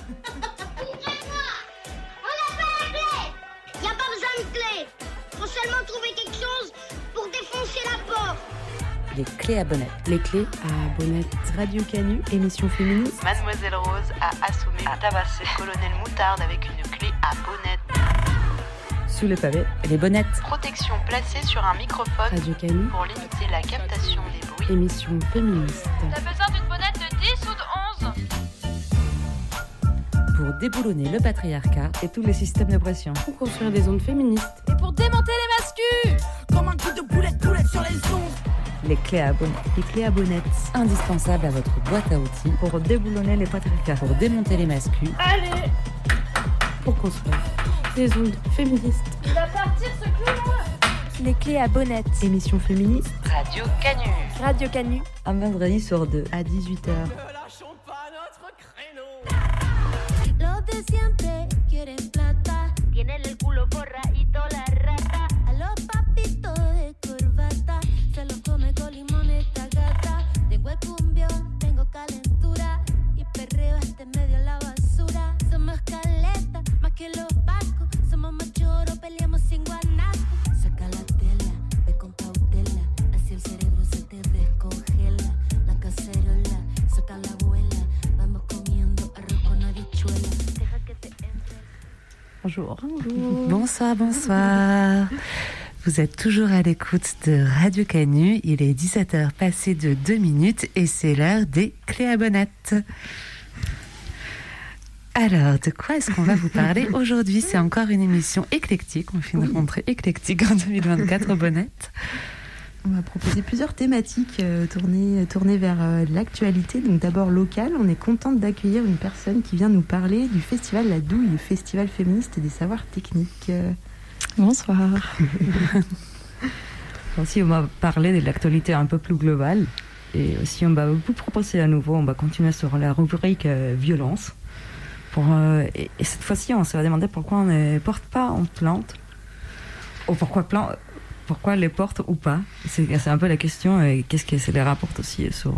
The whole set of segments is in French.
Livrez-moi! On n'a pas la clé! Y a pas besoin de clé! Faut seulement trouver quelque chose pour défoncer la porte! Les clés à bonnette. Les clés à bonnette. Radio Canu, émission féministe. Mademoiselle Rose a assommé, a tabassé Colonel Moutarde avec une clé à bonnette. Sous le pavé, les bonnettes. Protection placée sur un microphone Radio Canu pour limiter la captation des bruits. Émission féministe. T'as besoin d'une bonnette de 10 ou de 11 Pour déboulonner le patriarcat et tous les systèmes d'oppression. Pour construire des ondes féministes. et pour démonter les mascus. Comme un coup de boulette sur les ondes. Les clés à bonnettes. Les clés à bonnettes. Indispensables à votre boîte à outils. Pour déboulonner les patriarcats. Pour démonter les mascus. Allez, Pour construire des ondes féministes. il va partir ce clou-là. Les clés à bonnette. Émission féministe. Radio Canu. Radio Canu. Un vendredi sur 2 à 18h. Ne lâchons pas notre créneau. Los de siempre quieren plata. Tienen el culo forradito la rata. A los papitos de corbata. Se los come con limón esta gata. Tengo el cumbión, tengo calentura. Y perreo este medio la basura. Somos caleta, más que los vascos. Somos machoros, peleamos sin guanaco. Saca la tela, ve con cautela. Así el cerebro se te descongela. La cacerola, saca la abuela. Vamos comiendo arroz con habichuela. Deja que te entre. Bonjour. Bonsoir, bonsoir. Vous êtes toujours à l'écoute de Radio Canu. Il est 17h passé de 2 minutes et c'est l'heure des clés à bonnettes. Alors, de quoi est-ce qu'on va vous parler aujourd'hui ? C'est encore une émission éclectique. On fait une rentrée éclectique en 2024 aux bonnettes. On va proposer plusieurs thématiques tournées vers l'actualité. Donc d'abord locale, on est contente d'accueillir une personne qui vient nous parler du festival La Douille, le festival féministe et des savoirs techniques. Bonsoir. Aussi, on va parler de l'actualité un peu plus globale. Et aussi, on va vous proposer à nouveau, on va continuer sur la rubrique violence. Et cette fois-ci, on se va demander pourquoi on ne porte pas en plainte. Ou pourquoi les porte ou pas. C'est un peu la question. Et qu'est-ce que c'est les rapports aussi sur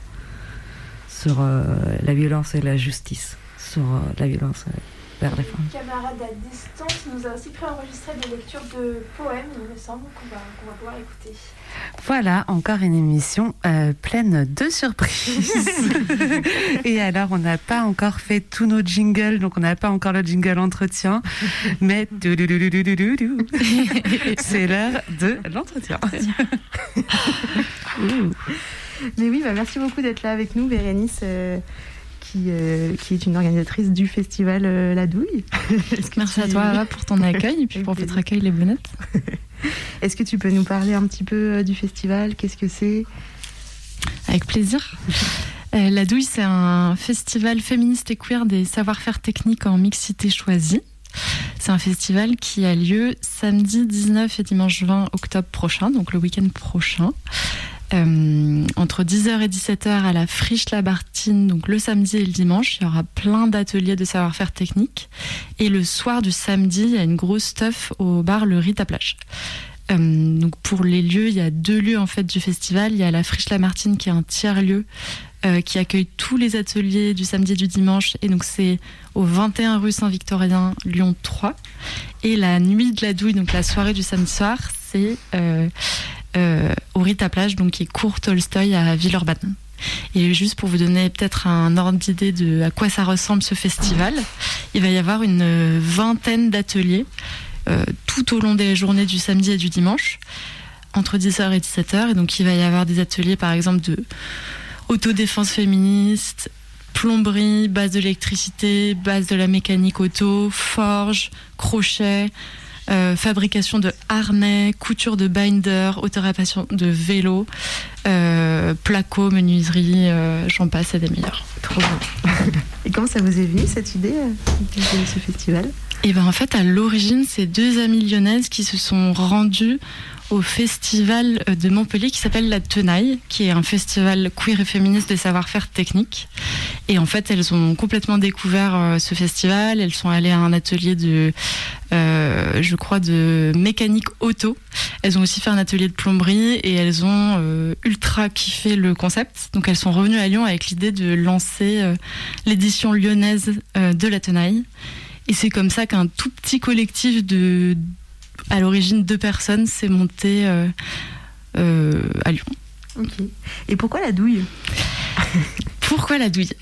la violence et la justice. Sur la violence vers les femmes. Camarade à distance nous a aussi préenregistré des lectures de poèmes, il me semble, qu'on va pouvoir écouter. Voilà, encore une émission pleine de surprises. Et alors, on n'a pas encore fait tous nos jingles, donc on n'a pas encore le jingle entretien, mais c'est l'heure de l'entretien. Mais oui, merci beaucoup d'être là avec nous, Bérénice, qui est une organisatrice du festival La Douille. Merci à toi, Ava, pour ton accueil et puis pour votre accueil, les bonnettes. Est-ce que tu peux nous parler un petit peu du festival ? Qu'est-ce que c'est ? Avec plaisir. La Douille, c'est un festival féministe et queer des savoir-faire techniques en mixité choisie. C'est un festival qui a lieu samedi 19 et dimanche 20 octobre prochain, donc le week-end prochain. Entre 10h et 17h à la Friche Labartine, donc le samedi et le dimanche, il y aura plein d'ateliers de savoir-faire technique. Et le soir du samedi, il y a une grosse stuff au bar Le Rite à Plage. Donc pour les lieux, il y a 2 lieux en fait du festival. Il y a la Friche Labartine qui est un tiers-lieu qui accueille tous les ateliers du samedi et du dimanche. Et donc c'est au 21 rue Saint-Victorien, Lyon 3. Et la nuit de la Douille, donc la soirée du samedi soir, c'est au Rite à Plage, donc qui est cours Tolstoï à Villeurbanne. Et juste pour vous donner peut-être un ordre d'idée de à quoi ça ressemble ce festival, il va y avoir une 20aine d'ateliers tout au long des journées du samedi et du dimanche, entre 10h et 17h. Et donc il va y avoir des ateliers par exemple de autodéfense féministe, plomberie, base de l'électricité, base de la mécanique auto, forge, crochet, fabrication de harnais, couture de binder, autoréparation de vélos, placo, menuiserie, j'en passe, et des meilleurs. Trop bien. Et comment ça vous est venu cette idée de ce festival ? Et ben en fait, à l'origine, c'est 2 amies lyonnaises qui se sont rendues au festival de Montpellier qui s'appelle La Tenaille, qui est un festival queer et féministe des savoir-faire techniques. Et en fait, elles ont complètement découvert ce festival. Elles sont allées à un atelier je crois, de mécanique auto. Elles ont aussi fait un atelier de plomberie et elles ont ultra kiffé le concept. Donc elles sont revenues à Lyon avec l'idée de lancer l'édition lyonnaise de La Tenaille. Et c'est comme ça qu'un tout petit collectif à l'origine 2 personnes s'est monté à Lyon. Ok. Et pourquoi la douille? Pourquoi la douille?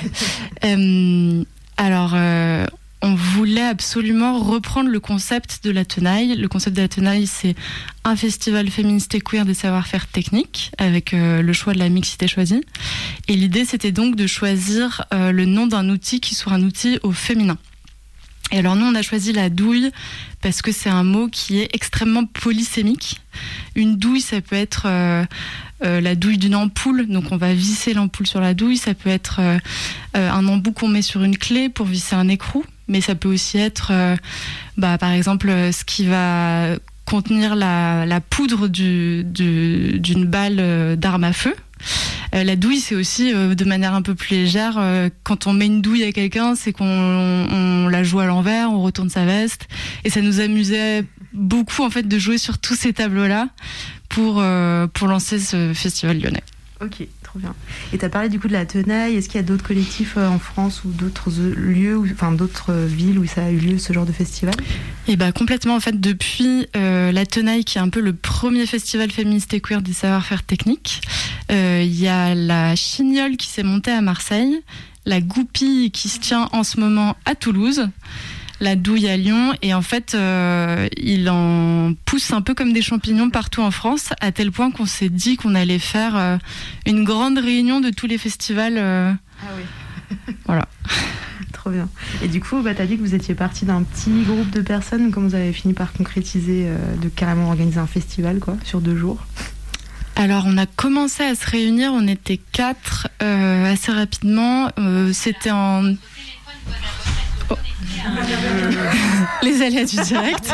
Alors, on voulait absolument reprendre le concept de La Tenaille. Le concept de La Tenaille, c'est un festival féministe et queer des savoir-faire techniques, avec le choix de la mixité choisie. Et l'idée, c'était donc de choisir le nom d'un outil qui soit un outil au féminin. Et alors nous, on a choisi la douille parce que c'est un mot qui est extrêmement polysémique. Une douille, ça peut être la douille d'une ampoule, donc on va visser l'ampoule sur la douille. Ça peut être un embout qu'on met sur une clé pour visser un écrou, mais ça peut aussi être, par exemple, ce qui va contenir la poudre d'une balle d'arme à feu. La douille, c'est aussi de manière un peu plus légère. Quand on met une douille à quelqu'un, c'est qu'on la joue à l'envers, on retourne sa veste. Et ça nous amusait beaucoup en fait de jouer sur tous ces tableaux-là pour lancer ce festival lyonnais. Ok, trop bien. Et tu as parlé du coup de La Tenaille. Est-ce qu'il y a d'autres collectifs en France ou d'autres lieux, enfin d'autres villes où ça a eu lieu, ce genre de festival? Et complètement, en fait, depuis La Tenaille, qui est un peu le premier festival féministe et queer des savoir-faire techniques, il y a la Chignole qui s'est montée à Marseille, la Goupille qui se tient en ce moment à Toulouse, la douille à Lyon, et en fait il en pousse un peu comme des champignons partout en France, à tel point qu'on s'est dit qu'on allait faire une grande réunion de tous les festivals. Ah oui. Voilà. Trop bien. Et du coup, t'as dit que vous étiez partie d'un petit groupe de personnes. Comment vous avez fini par concrétiser de carrément organiser un festival sur 2 jours? Alors, on a commencé à se réunir, on était 4 assez rapidement. C'était en... Oh. Les aléas du direct.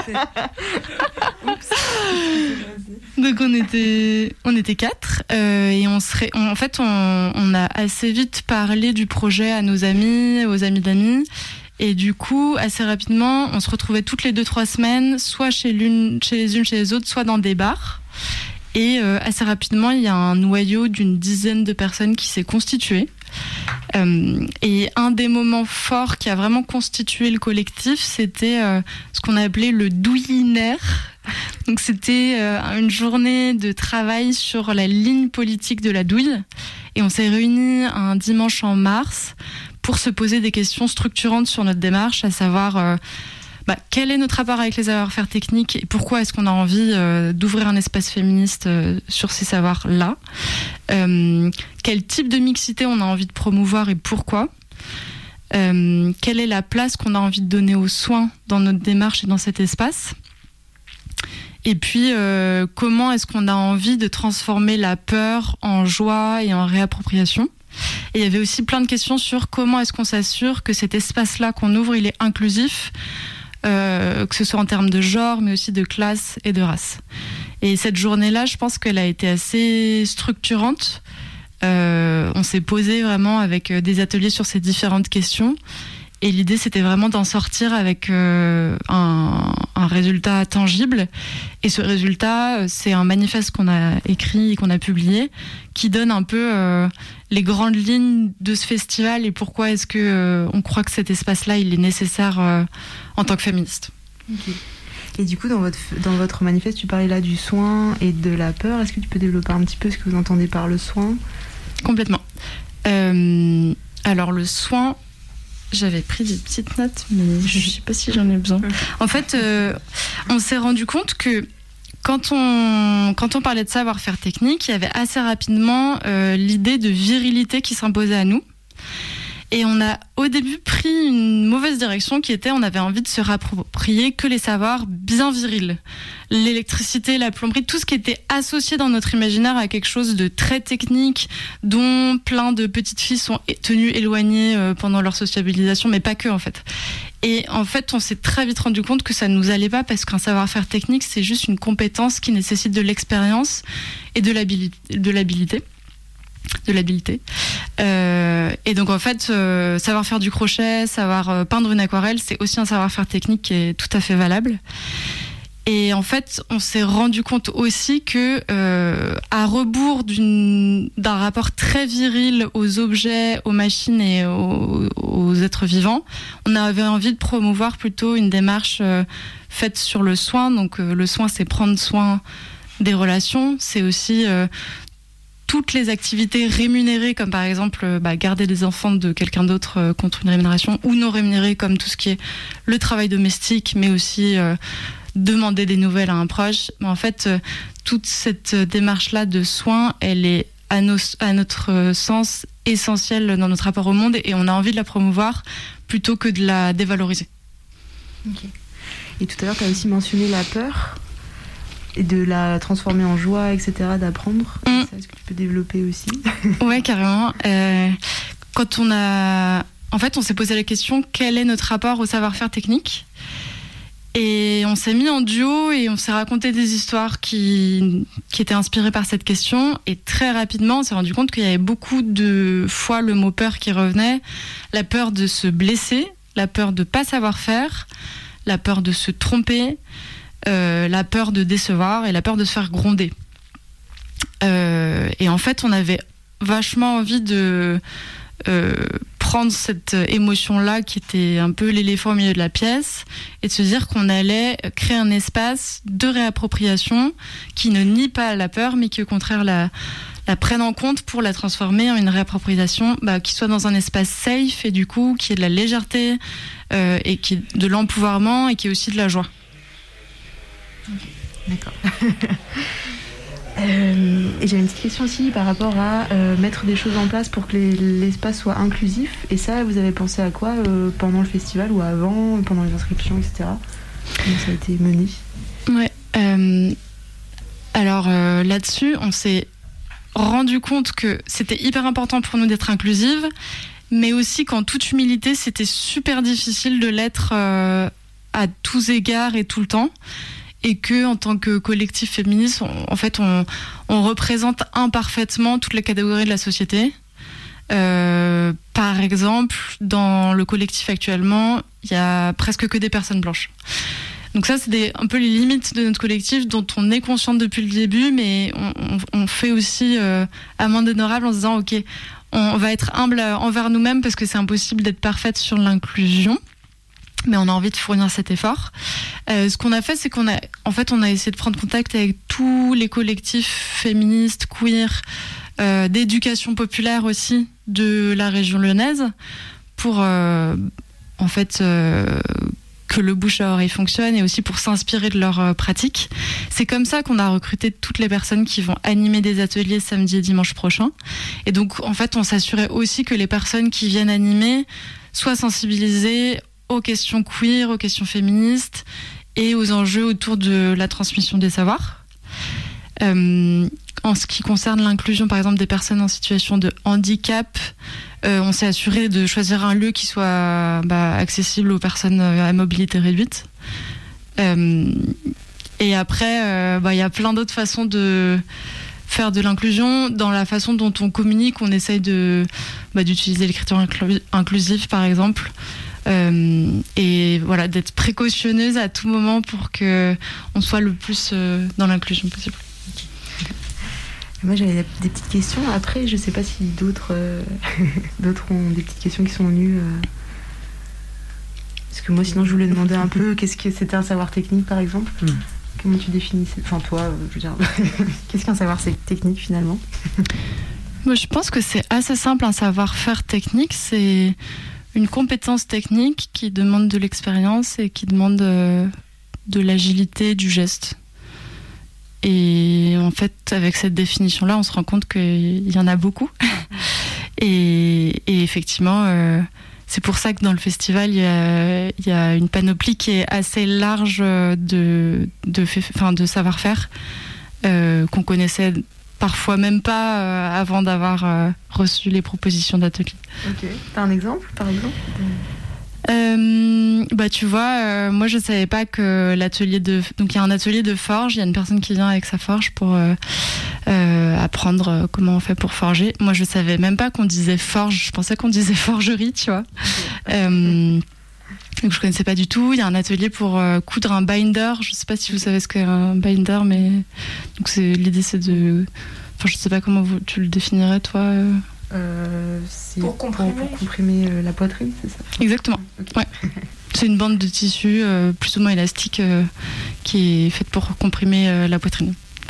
Donc on était 4 et en fait on a assez vite parlé du projet à nos amis, aux amis d'amis, et du coup assez rapidement on se retrouvait toutes les 2-3 semaines, soit chez les unes chez les autres, soit dans des bars. Et assez rapidement il y a un noyau d'une dizaine de personnes qui s'est constitué. Et un des moments forts qui a vraiment constitué le collectif, c'était ce qu'on a appelé le douillinaire. Donc c'était une journée de travail sur la ligne politique de la douille. Et on s'est réunis un dimanche en mars pour se poser des questions structurantes sur notre démarche, à savoir quel est notre rapport avec les savoir-faire techniques et pourquoi est-ce qu'on a envie d'ouvrir un espace féministe sur ces savoirs-là. Quel type de mixité on a envie de promouvoir et pourquoi. Quelle est la place qu'on a envie de donner aux soins dans notre démarche et dans cet espace. Et puis, comment est-ce qu'on a envie de transformer la peur en joie et en réappropriation. Et il y avait aussi plein de questions sur comment est-ce qu'on s'assure que cet espace-là qu'on ouvre, il est inclusif, que ce soit en termes de genre, mais aussi de classe et de race. Et cette journée-là, je pense qu'elle a été assez structurante. On s'est posé vraiment avec des ateliers sur ces différentes questions. Et l'idée, c'était vraiment d'en sortir avec un résultat tangible. Et ce résultat, c'est un manifeste qu'on a écrit et qu'on a publié, qui donne un peu les grandes lignes de ce festival et pourquoi est-ce que on croit que cet espace-là, il est nécessaire en tant que féministe. Okay. Et du coup, dans votre manifeste, tu parlais là du soin et de la peur. Est-ce que tu peux développer un petit peu ce que vous entendez par le soin ? Complètement. Alors, le soin... J'avais pris des petites notes, mais je ne sais pas si j'en ai besoin. En fait, on s'est rendu compte que quand on parlait de savoir-faire technique, il y avait assez rapidement l'idée de virilité qui s'imposait à nous. Et on a au début pris une mauvaise direction qui était, on avait envie de se réapproprier que les savoirs bien virils. L'électricité, la plomberie, tout ce qui était associé dans notre imaginaire à quelque chose de très technique, dont plein de petites filles sont tenues éloignées pendant leur sociabilisation, mais pas que en fait. Et en fait, on s'est très vite rendu compte que ça nous allait pas parce qu'un savoir-faire technique, c'est juste une compétence qui nécessite de l'expérience et de l'habilité. Et donc en fait, savoir faire du crochet, savoir peindre une aquarelle, c'est aussi un savoir-faire technique qui est tout à fait valable. Et en fait, on s'est rendu compte aussi que, à rebours d'un rapport très viril aux objets, aux machines et aux êtres vivants, on avait envie de promouvoir plutôt une démarche faite sur le soin. Donc le soin, c'est prendre soin des relations, c'est aussi toutes les activités rémunérées, comme par exemple garder des enfants de quelqu'un d'autre contre une rémunération, ou non rémunérées, comme tout ce qui est le travail domestique, mais aussi demander des nouvelles à un proche. Mais en fait, toute cette démarche-là de soin, elle est à notre sens essentielle dans notre rapport au monde, et on a envie de la promouvoir plutôt que de la dévaloriser. Ok. Et tout à l'heure, tu as aussi mentionné la peur, et de la transformer en joie, etc., d'apprendre. Ça, est-ce que tu peux développer aussi? Ouais, carrément. Quand on s'est posé la question, quel est notre rapport au savoir-faire technique? Et on s'est mis en duo et on s'est raconté des histoires qui étaient inspirées par cette question. Et très rapidement, on s'est rendu compte qu'il y avait beaucoup de fois le mot peur qui revenait. La peur de se blesser, la peur de ne pas savoir faire, la peur de se tromper, la peur de décevoir et la peur de se faire gronder. Et en fait, on avait vachement envie de prendre cette émotion-là qui était un peu l'éléphant au milieu de la pièce et de se dire qu'on allait créer un espace de réappropriation qui ne nie pas la peur, mais qui au contraire la prenne en compte pour la transformer en une réappropriation qui soit dans un espace safe et du coup qui ait de la légèreté et qui ait de l'empouvoirment et qui ait aussi de la joie. D'accord. Et j'avais une petite question aussi par rapport à mettre des choses en place pour que l'espace soit inclusif. Et ça, vous avez pensé à quoi pendant le festival ou avant, pendant les inscriptions, etc. Comment ça a été mené? Ouais. Alors là-dessus, on s'est rendu compte que c'était hyper important pour nous d'être inclusive, mais aussi qu'en toute humilité, c'était super difficile de l'être à tous égards et tout le temps. Et que, en tant que collectif féministe, on représente imparfaitement toutes les catégories de la société. Par exemple, dans le collectif actuellement, il y a presque que des personnes blanches. Donc ça, c'est un peu les limites de notre collectif dont on est consciente depuis le début, mais on fait aussi amende honorable en se disant, ok, on va être humble envers nous-mêmes parce que c'est impossible d'être parfaite sur l'inclusion. Mais on a envie de fournir cet effort. Ce qu'on a fait, c'est qu'on a essayé de prendre contact avec tous les collectifs féministes, queer, d'éducation populaire aussi de la région lyonnaise pour que le bouche à oreille fonctionne et aussi pour s'inspirer de leurs pratiques. C'est comme ça qu'on a recruté toutes les personnes qui vont animer des ateliers samedi et dimanche prochain. Et donc, en fait, on s'assurait aussi que les personnes qui viennent animer soient sensibilisées aux questions queer, aux questions féministes et aux enjeux autour de la transmission des savoirs. En ce qui concerne l'inclusion, par exemple, des personnes en situation de handicap, on s'est assuré de choisir un lieu qui soit accessible aux personnes à mobilité réduite. Et après, y a plein d'autres façons de faire de l'inclusion. Dans la façon dont on communique, on essaye d'utiliser l'écriture inclusive, par exemple. Et voilà, d'être précautionneuse à tout moment pour qu'on soit le plus dans l'inclusion possible. Moi, j'avais des petites questions. Après, je sais pas si d'autres ont des petites questions qui sont venues. Parce que moi, sinon, je voulais demander un peu qu'est-ce que c'était un savoir technique, par exemple. Comment tu définis? Enfin, toi, je veux dire, qu'est-ce qu'un savoir technique, finalement? Moi, je pense que c'est assez simple. Un savoir-faire technique, c'est une compétence technique qui demande de l'expérience et qui demande de l'agilité du geste. Et en fait, avec cette définition-là, on se rend compte qu'il y en a beaucoup. Et effectivement, c'est pour ça que dans le festival, il y a une panoplie qui est assez large de savoir-faire qu'on connaissait parfois même pas avant d'avoir reçu les propositions d'atelier. Ok. T'as un exemple, par exemple ? Tu vois, moi je savais pas que l'atelier donc il y a un atelier de forge, il y a une personne qui vient avec sa forge pour apprendre comment on fait pour forger. Moi je savais même pas qu'on disait forge, je pensais qu'on disait forgerie, tu vois. Donc je connaissais pas du tout. Il y a un atelier pour coudre un binder. Je sais pas si vous savez ce qu'est un binder, mais donc l'idée c'est de, enfin je sais pas comment tu le définirais toi. C'est pour comprimer la poitrine, c'est ça ? Exactement. Okay. Ouais. C'est une bande de tissu plus ou moins élastique qui est faite pour comprimer la poitrine.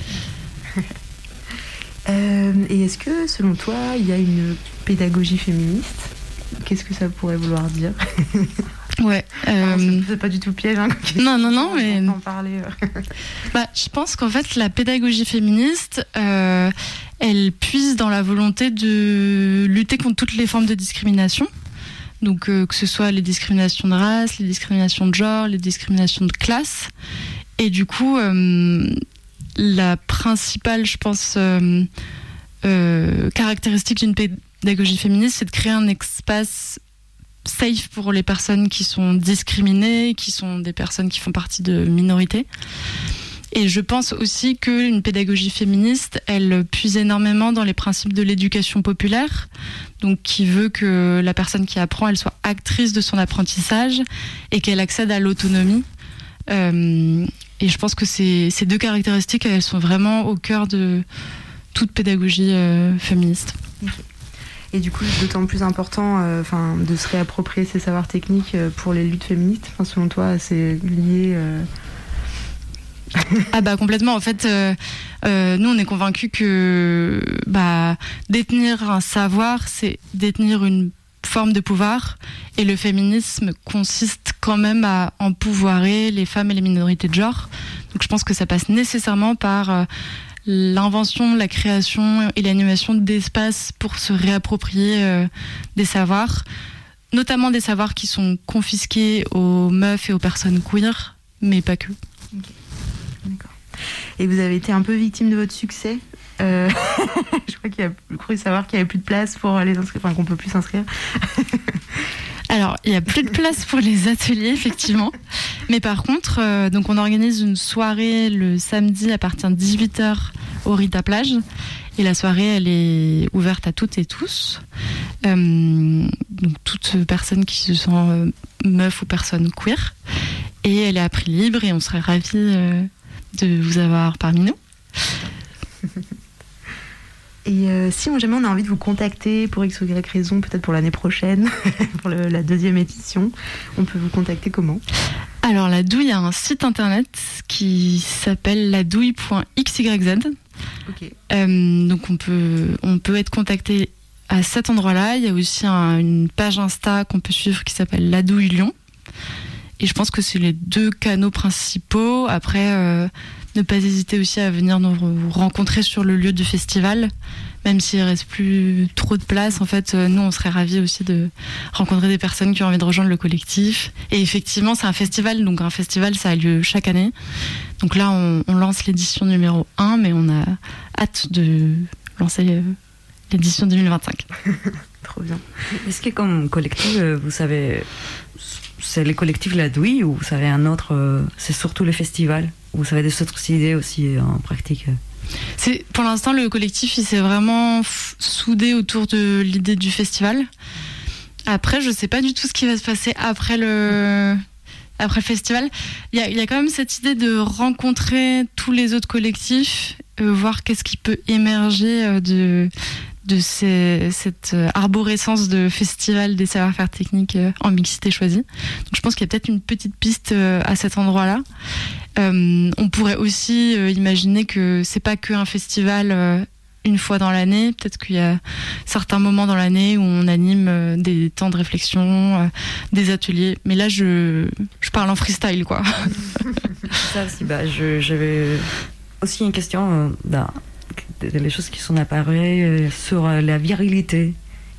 Et est-ce que, selon toi, il y a une pédagogie féministe ? Qu'est-ce que ça pourrait vouloir dire ? Ouais. C'est pas du tout piège. Hein, non, mais. En parler. Je pense qu'en fait, la pédagogie féministe, elle puise dans la volonté de lutter contre toutes les formes de discrimination. Donc, que ce soit les discriminations de race, les discriminations de genre, les discriminations de classe. Et du coup, la principale, je pense, caractéristique d'une pédagogie féministe, c'est de créer un espace safe pour les personnes qui sont discriminées, qui sont des personnes qui font partie de minorités. Et je pense aussi qu'une pédagogie féministe, elle puise énormément dans les principes de l'éducation populaire, donc qui veut que la personne qui apprend, elle soit actrice de son apprentissage et qu'elle accède à l'autonomie. Et je pense que ces deux caractéristiques, elles sont vraiment au cœur de toute pédagogie féministe. Okay. Et du coup, d'autant plus important de se réapproprier ces savoirs techniques pour les luttes féministes. Selon toi, c'est lié complètement. En fait, nous, on est convaincus que détenir un savoir, c'est détenir une forme de pouvoir. Et le féminisme consiste quand même à empouvoirer les femmes et les minorités de genre. Donc je pense que ça passe nécessairement par l'invention, la création et l'animation d'espaces pour se réapproprier des savoirs, notamment des savoirs qui sont confisqués aux meufs et aux personnes queer, mais pas que. Okay. D'accord. Et vous avez été un peu victime de votre succès. Je crois qu'il y a cru savoir qu'il n'y avait plus de place pour les inscrire, qu'on peut plus s'inscrire. Alors, il n'y a plus de place pour les ateliers, effectivement. Mais par contre, donc on organise une soirée le samedi à partir de 18h au Rita Plage. Et la soirée, elle est ouverte à toutes et tous. Donc, toute personne qui se sent meuf ou personne queer. Et elle est à prix libre et on serait ravis de vous avoir parmi nous. Et si jamais on a envie de vous contacter pour X ou Y raison, peut-être pour l'année prochaine, pour la 2e édition, on peut vous contacter comment ? Alors la douille a un site internet qui s'appelle ladouille.xyz. Okay. Donc on peut être contacté à cet endroit-là. Il y a aussi une page Insta qu'on peut suivre qui s'appelle La Douille Lyon. Et je pense que c'est les 2 canaux principaux. Après, ne pas hésiter aussi à venir nous rencontrer sur le lieu du festival, même s'il ne reste plus trop de place. En fait, nous, on serait ravis aussi de rencontrer des personnes qui ont envie de rejoindre le collectif. Et effectivement, c'est un festival. Donc un festival, ça a lieu chaque année. Donc là, on lance l'édition numéro 1, mais on a hâte de lancer l'édition 2025. Trop bien. Est-ce que comme collectif, vous savez, c'est les collectifs La Douille ou vous savez un autre, c'est surtout les festivals? Vous savez des autres idées aussi en pratique? Pour l'instant, le collectif, il s'est vraiment soudé autour de l'idée du festival. Après, je ne sais pas du tout ce qui va se passer après le festival. Il y a quand même cette idée de rencontrer tous les autres collectifs, voir qu'est-ce qui peut émerger de cette arborescence de festival des savoir-faire techniques en mixité choisie. Donc je pense qu'il y a peut-être une petite piste à cet endroit-là. On pourrait aussi imaginer que c'est pas qu'un festival une fois dans l'année. Peut-être qu'il y a certains moments dans l'année où on anime des temps de réflexion, des ateliers. Mais là, je parle en freestyle, quoi. Ça aussi, j'avais aussi une question, les choses qui sont apparues sur la virilité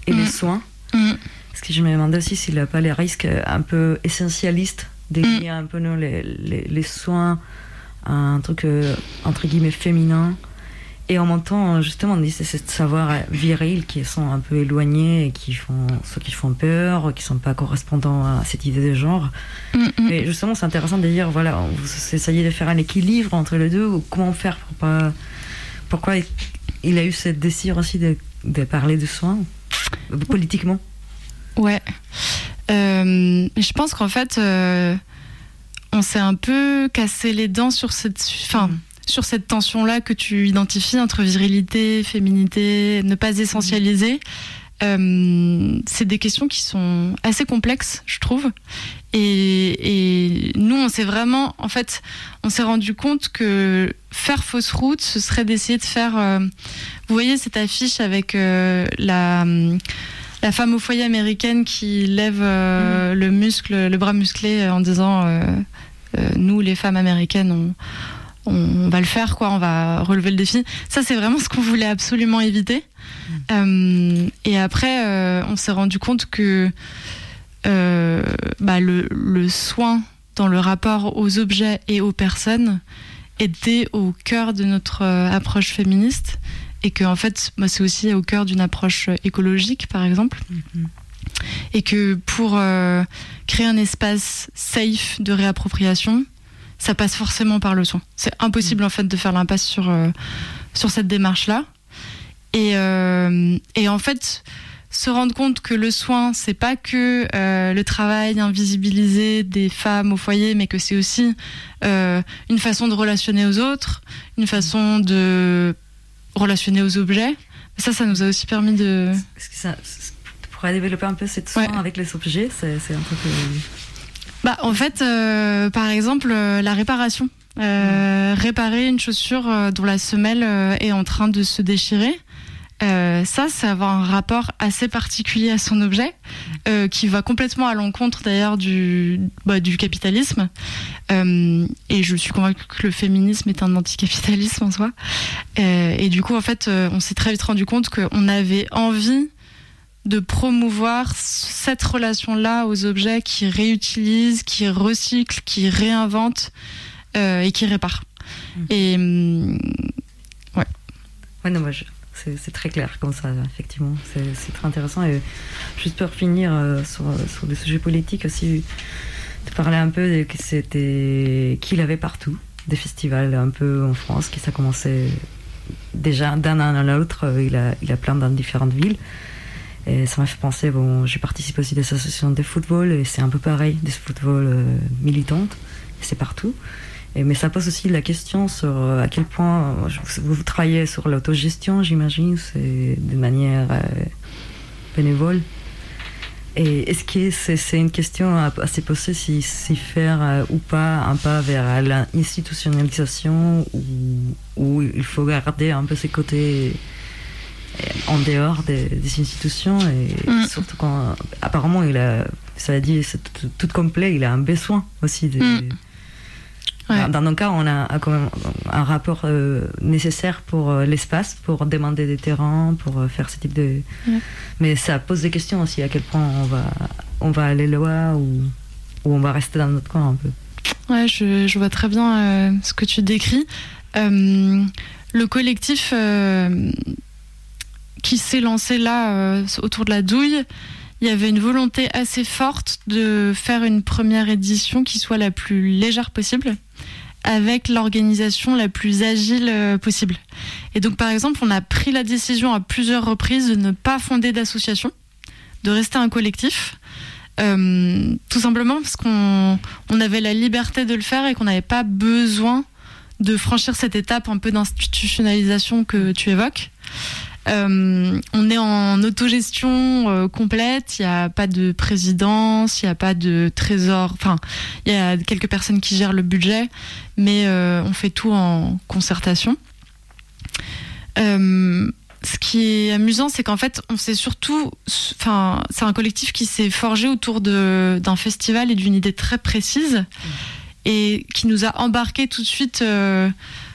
et les soins. Parce que je me demandais aussi s'il n'a pas les risques un peu essentialistes de lier un peu les soins à un truc entre guillemets féminin. Et en même temps, justement, on dit c'est ce savoir viril qui sont un peu éloignés et qui font peur, qui sont pas correspondants à cette idée de genre. Et justement, c'est intéressant de dire, voilà, vous essayez de faire un équilibre entre les deux, ou comment faire pour pas... Pourquoi il a eu ce désir aussi de parler de soins, politiquement? Ouais. Je pense qu'en fait, on s'est un peu cassé les dents sur sur cette tension-là que tu identifies entre virilité, féminité, ne pas essentialiser. C'est des questions qui sont assez complexes, je trouve. Et nous, on s'est rendu compte que faire fausse route, ce serait d'essayer de faire... vous voyez cette affiche avec la femme au foyer américaine qui lève le bras musclé en disant nous, les femmes américaines, on va le faire, quoi, on va relever le défi. Ça, c'est vraiment ce qu'on voulait absolument éviter. Et après, on s'est rendu compte que le soin dans le rapport aux objets et aux personnes était au cœur de notre approche féministe, et que en fait, c'est aussi au cœur d'une approche écologique, par exemple. Et que pour créer un espace safe de réappropriation, ça passe forcément par le soin. C'est impossible en fait de faire l'impasse sur cette démarche-là. Et en fait, se rendre compte que le soin, c'est pas que le travail invisibilisé des femmes au foyer, mais que c'est aussi une façon de relationner aux autres, une façon de relationner aux objets. Ça nous a aussi permis de... Est-ce que ça pourrait développer un peu cette soin avec les objets, c'est un truc... En fait, par exemple, la réparation. Réparer une chaussure dont la semelle est en train de se déchirer, ça, c'est avoir un rapport assez particulier à son objet, qui va complètement à l'encontre d'ailleurs du capitalisme. Et je suis convaincue que le féminisme est un anticapitalisme en soi. Et du coup, en fait, on s'est très vite rendu compte qu'on avait envie de promouvoir cette relation-là aux objets qui réutilisent, qui recyclent, qui réinventent et qui réparent. Et c'est très clair comme ça, effectivement. C'est très intéressant. Et juste pour finir sur des sujets politiques aussi, de parler un peu qu'il avait partout des festivals un peu en France, qui ça commençait déjà d'un an à l'autre. Il a plein dans différentes villes. Et ça m'a fait penser, je participe aussi à des associations de football, et c'est un peu pareil, des football militantes, c'est partout. Mais ça pose aussi la question sur à quel point vous travaillez sur l'autogestion, j'imagine, c'est de manière bénévole. Et est-ce que c'est une question à se poser si faire ou pas un pas vers l'institutionnalisation, ou il faut garder un peu ses côtés en dehors des institutions, et surtout quand apparemment ça a dit c'est tout complet, il a un besoin aussi dans nos cas, on a quand même un rapport nécessaire pour l'espace, pour demander des terrains, pour faire ce type de... Mais ça pose des questions aussi, à quel point on va aller loin, ou on va rester dans notre coin un peu. Ouais, je vois très bien ce que tu décris. Le collectif qui s'est lancé là autour de la douille, il y avait une volonté assez forte de faire une première édition qui soit la plus légère possible, avec l'organisation la plus agile possible. Et donc, par exemple, on a pris la décision à plusieurs reprises de ne pas fonder d'association, de rester un collectif, tout simplement parce qu'on avait la liberté de le faire et qu'on n'avait pas besoin de franchir cette étape un peu d'institutionnalisation que tu évoques. On est en autogestion complète, il n'y a pas de présidence, il n'y a pas de trésor, enfin il y a quelques personnes qui gèrent le budget, mais on fait tout en concertation. Ce qui est amusant, c'est qu'en fait on s'est surtout, enfin c'est un collectif qui s'est forgé autour d'un festival et d'une idée très précise, et qui nous a embarqués tout de suite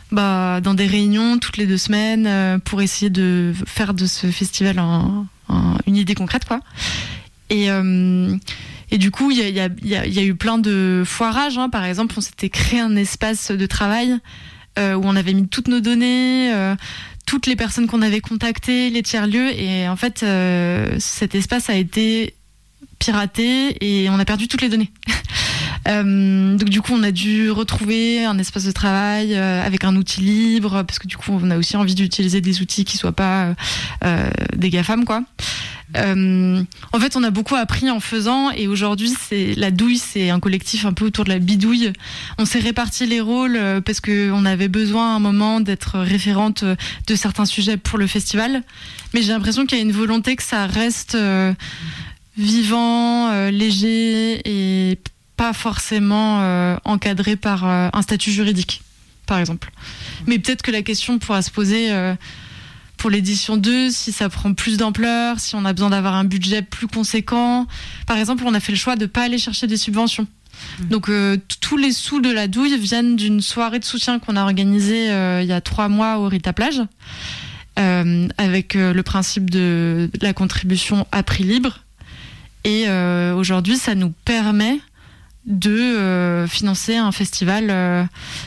dans des réunions toutes les 2 semaines pour essayer de faire de ce festival un une idée concrète, quoi. Et du coup, il y a eu plein de foirages. Hein. Par exemple, on s'était créé un espace de travail où on avait mis toutes nos données, toutes les personnes qu'on avait contactées, les tiers-lieux. Et en fait, cet espace a été piraté et on a perdu toutes les données. Donc du coup, on a dû retrouver un espace de travail avec un outil libre, parce que du coup, on a aussi envie d'utiliser des outils qui soient pas des GAFAM, quoi. En fait, on a beaucoup appris en faisant, et aujourd'hui, la douille, c'est un collectif un peu autour de la bidouille. On s'est réparti les rôles parce que on avait besoin à un moment d'être référente de certains sujets pour le festival, mais j'ai l'impression qu'il y a une volonté que ça reste vivant, léger et pas forcément encadré par un statut juridique, par exemple. Mais peut-être que la question pourra se poser pour l'édition 2, si ça prend plus d'ampleur, si on a besoin d'avoir un budget plus conséquent. Par exemple, on a fait le choix de ne pas aller chercher des subventions. Donc tous les sous de la douille viennent d'une soirée de soutien qu'on a organisée il y a 3 mois au Rita Plage, avec le principe de la contribution à prix libre. Et aujourd'hui, ça nous permet de financer un festival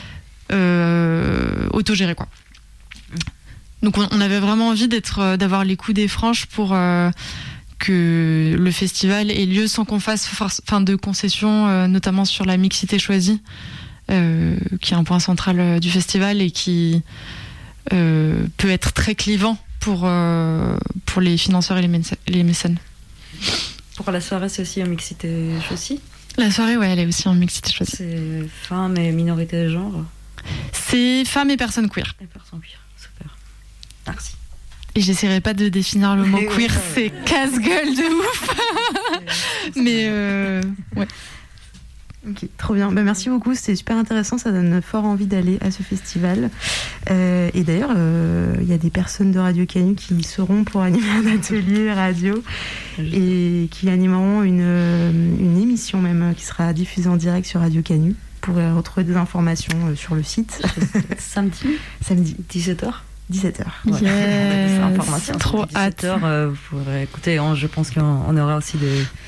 autogéré, quoi. Donc on avait vraiment envie d'avoir les coups des franches pour que le festival ait lieu sans qu'on fasse de concessions, notamment sur la mixité choisie, qui est un point central du festival et qui peut être très clivant pour les financeurs et les mécènes. Pour la soirée, c'est aussi en mixité choisie? La soirée, ouais, elle est aussi en mixité choisie. C'est femmes et minorités de genre? C'est femmes et personnes queer. Et personnes queer, super. Merci. Et j'essaierai pas de définir le mot queer, c'est casse-gueule de ouf. Mais ouais. Ok, trop bien. Ben, merci beaucoup, c'était super intéressant, ça donne fort envie d'aller à ce festival. Et d'ailleurs, il y a des personnes de Radio Canu qui seront pour animer un atelier radio et qui animeront une émission même qui sera diffusée en direct sur Radio Canu. Vous pourrez retrouver des informations sur le site. Samedi 17h. 17h. Ouais. Yes. Informations. Trop hâte. 17h, vous pourrez écouter. Je pense qu'on aura aussi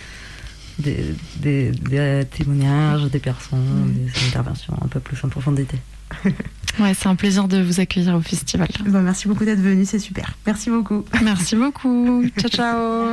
des témoignages, des personnes, des interventions un peu plus en profondité. Ouais, c'est un plaisir de vous accueillir au festival. Bon, merci beaucoup d'être venu, c'est super. Merci beaucoup. Merci beaucoup. Ciao, ciao.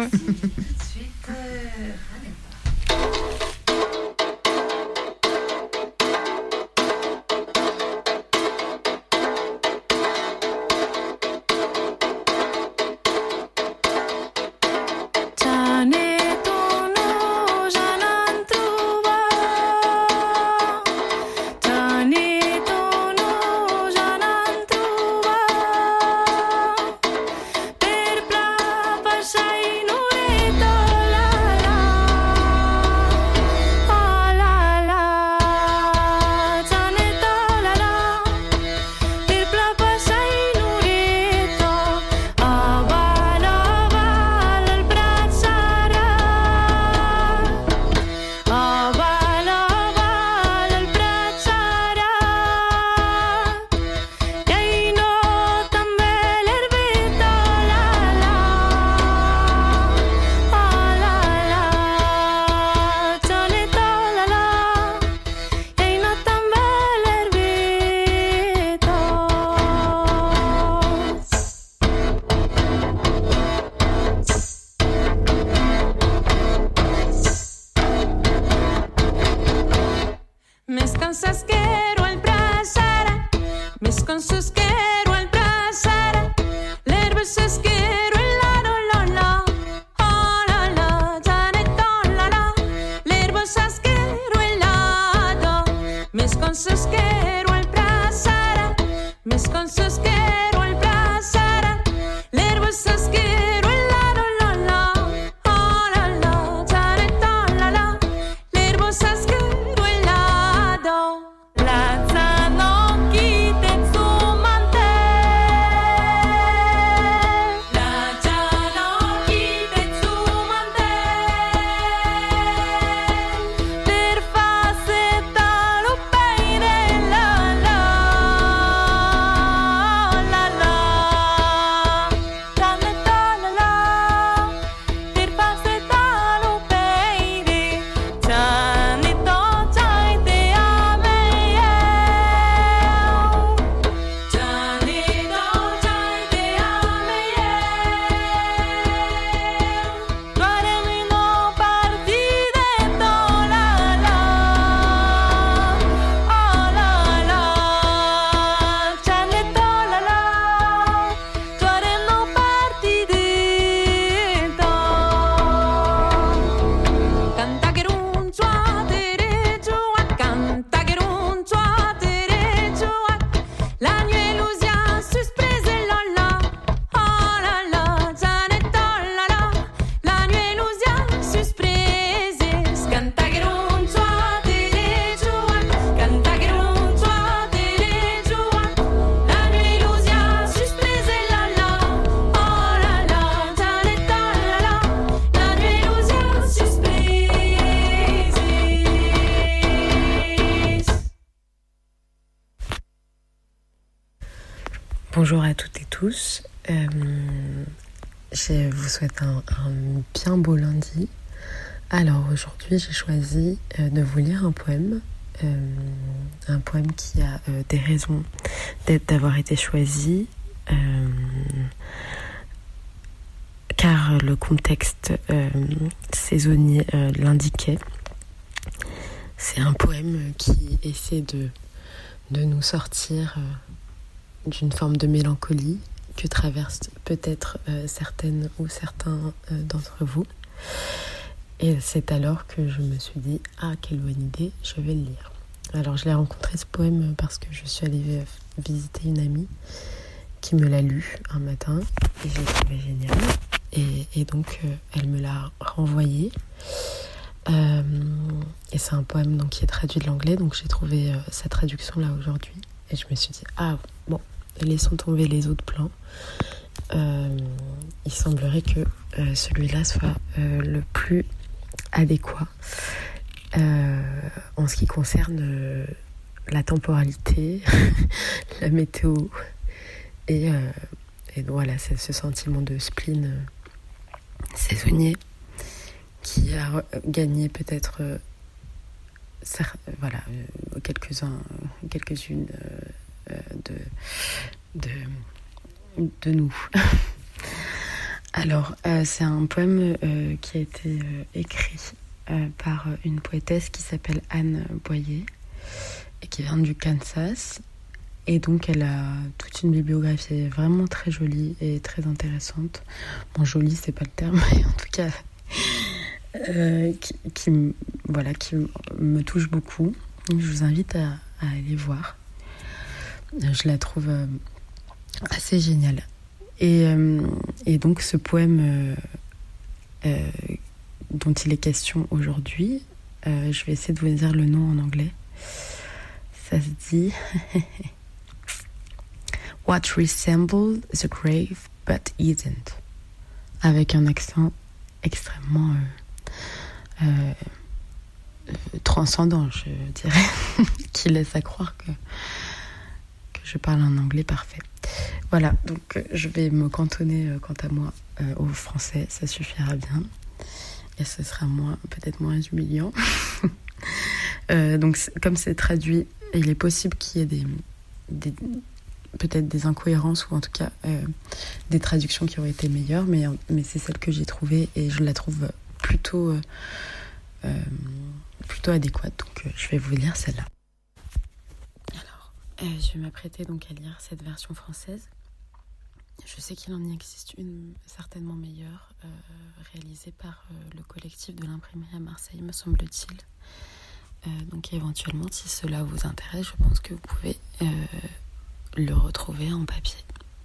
La zano kite tsuma Bonjour à toutes et tous. Je vous souhaite un bien beau lundi. Alors aujourd'hui, j'ai choisi de vous lire un poème qui a des raisons d'avoir été choisi, car le contexte saisonnier l'indiquait. C'est un poème qui essaie de nous sortir d'une forme de mélancolie que traversent peut-être certaines ou certains d'entre vous. Et c'est alors que je me suis dit « Ah, quelle bonne idée, je vais le lire ». Alors je l'ai rencontré ce poème parce que je suis allée visiter une amie qui me l'a lu un matin et je l'ai trouvé génial. Et donc elle me l'a renvoyé. Et c'est un poème donc, qui est traduit de l'anglais, donc j'ai trouvé sa traduction là aujourd'hui. Et je me suis dit « Ah, bon, laissons tomber les autres plans. Il semblerait que celui-là soit le plus adéquat en ce qui concerne la temporalité, la météo et voilà, c'est ce sentiment de spleen saisonnier qui a gagné peut-être quelques-unes de nous. Alors, c'est un poème qui a été écrit par une poétesse qui s'appelle Anne Boyer et qui vient du Kansas. Et donc, elle a toute une bibliographie vraiment très jolie et très intéressante. Bon, jolie, c'est pas le terme, mais en tout cas, qui me touche beaucoup. Je vous invite à aller voir. Je la trouve assez géniale. Et donc ce poème dont il est question aujourd'hui, je vais essayer de vous dire le nom en anglais. Ça se dit What resembles the grave but isn't, avec un accent extrêmement transcendant, je dirais, qui laisse à croire que je parle un anglais parfait. Voilà, donc je vais me cantonner quant à moi au français, ça suffira bien. Et ce sera peut-être moins humiliant. Donc comme c'est traduit, il est possible qu'il y ait peut-être des incohérences ou en tout cas des traductions qui auraient été meilleures, mais c'est celle que j'ai trouvée et je la trouve plutôt adéquate. Donc je vais vous lire celle-là. Je vais m'apprêter donc à lire cette version française. Je sais qu'il en existe une certainement meilleure, réalisée par le collectif de l'imprimerie à Marseille, me semble-t-il. Donc éventuellement, si cela vous intéresse, je pense que vous pouvez le retrouver en papier.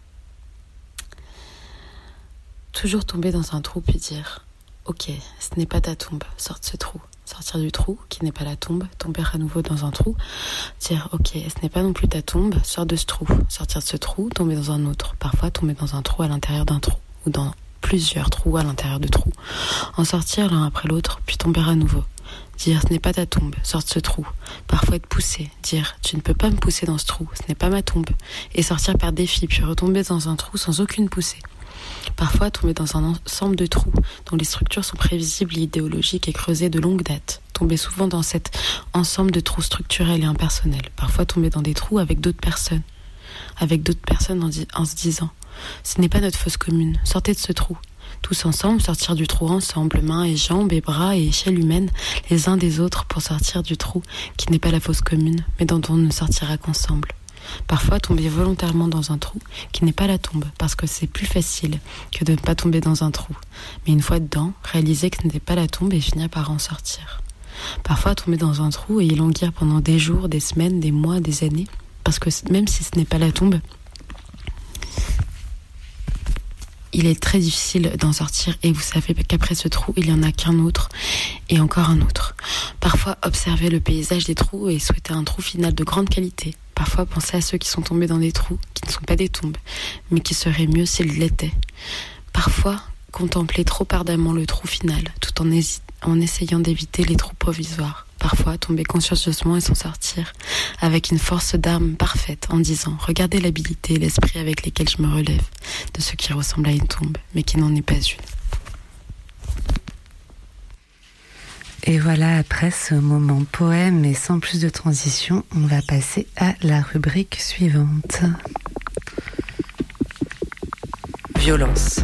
Toujours tomber dans un trou puis dire « Ok, ce n'est pas ta tombe, sors de ce trou ». Sortir du trou, qui n'est pas la tombe, tomber à nouveau dans un trou, dire ok, ce n'est pas non plus ta tombe, sors de ce trou, sortir de ce trou, tomber dans un autre, parfois tomber dans un trou à l'intérieur d'un trou, ou dans plusieurs trous à l'intérieur de trous, en sortir l'un après l'autre, puis tomber à nouveau, dire ce n'est pas ta tombe, sors de ce trou, parfois être poussé, dire tu ne peux pas me pousser dans ce trou, ce n'est pas ma tombe, et sortir par défi, puis retomber dans un trou sans aucune poussée. Parfois tomber dans un ensemble de trous dont les structures sont prévisibles, idéologiques et creusées de longue date. Tomber souvent dans cet ensemble de trous structurels et impersonnels. Parfois tomber dans des trous avec d'autres personnes en se disant « Ce n'est pas notre fosse commune, sortez de ce trou ». Tous ensemble, sortir du trou ensemble, mains et jambes et bras et échelles humaines, les uns des autres pour sortir du trou qui n'est pas la fosse commune, mais dont on ne sortira qu'ensemble. Parfois tomber volontairement dans un trou qui n'est pas la tombe, parce que c'est plus facile que de ne pas tomber dans un trou. Mais une fois dedans, réaliser que ce n'est pas la tombe et finir par en sortir. Parfois tomber dans un trou et y languir pendant des jours, des semaines, des mois, des années, parce que même si ce n'est pas la tombe, il est très difficile d'en sortir et vous savez qu'après ce trou, il n'y en a qu'un autre et encore un autre. Parfois observer le paysage des trous et souhaiter un trou final de grande qualité. Parfois penser à ceux qui sont tombés dans des trous, qui ne sont pas des tombes, mais qui seraient mieux s'ils l'étaient. Parfois contempler trop ardemment le trou final, tout en essayant d'éviter les trous provisoires. Parfois, tomber consciencieusement et s'en sortir avec une force d'arme parfaite en disant « Regardez l'habilité et l'esprit avec lesquels je me relève de ce qui ressemble à une tombe, mais qui n'en est pas une. » Et voilà, après ce moment poème et sans plus de transition, on va passer à la rubrique suivante. Violence.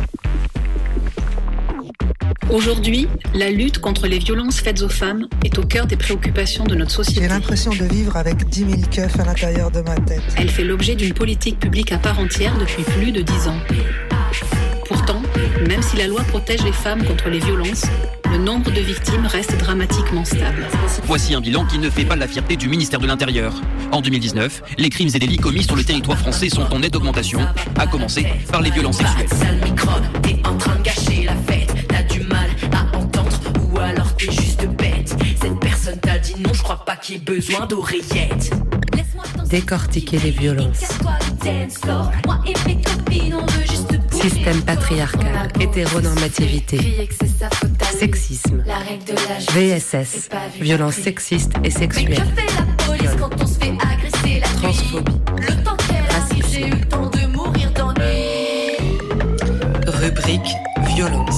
Aujourd'hui, la lutte contre les violences faites aux femmes est au cœur des préoccupations de notre société. J'ai l'impression de vivre avec 10 000 keufs à l'intérieur de ma tête. Elle fait l'objet d'une politique publique à part entière depuis plus de 10 ans. Pourtant, même si la loi protège les femmes contre les violences, le nombre de victimes reste dramatiquement stable. Voici un bilan qui ne fait pas la fierté du ministère de l'Intérieur. En 2019, les crimes et délits commis sur le territoire français sont en nette augmentation, à commencer par les violences sexuelles. Sale microbe, t'es en train de gâcher la fête. T'as du mal à entendre ou alors t'es juste bête. Cette personne t'a dit non, je crois pas qu'il y ait besoin d'oreillettes. Décortiquer les violences. Système patriarcal, hétéronormativité, sexisme, VSS, violence sexiste et sexuelle, transphobie, racisme. Rubrique violence.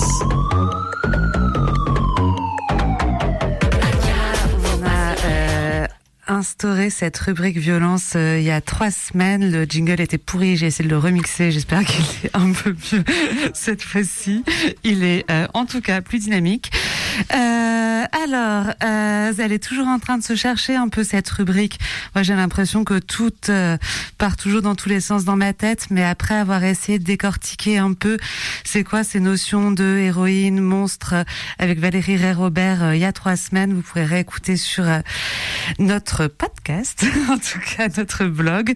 Instauré cette rubrique violence il y a 3 semaines. Le jingle était pourri, j'ai essayé de le remixer. J'espère qu'il est un peu mieux cette fois-ci. Il est en tout cas plus dynamique. Alors, elle est toujours en train de se chercher un peu cette rubrique. Moi, j'ai l'impression que tout part toujours dans tous les sens dans ma tête, mais après avoir essayé de décortiquer un peu c'est quoi ces notions de héroïne, monstre avec Valérie Ray-Robert il y a 3 semaines, vous pourrez réécouter sur notre podcast, en tout cas notre blog.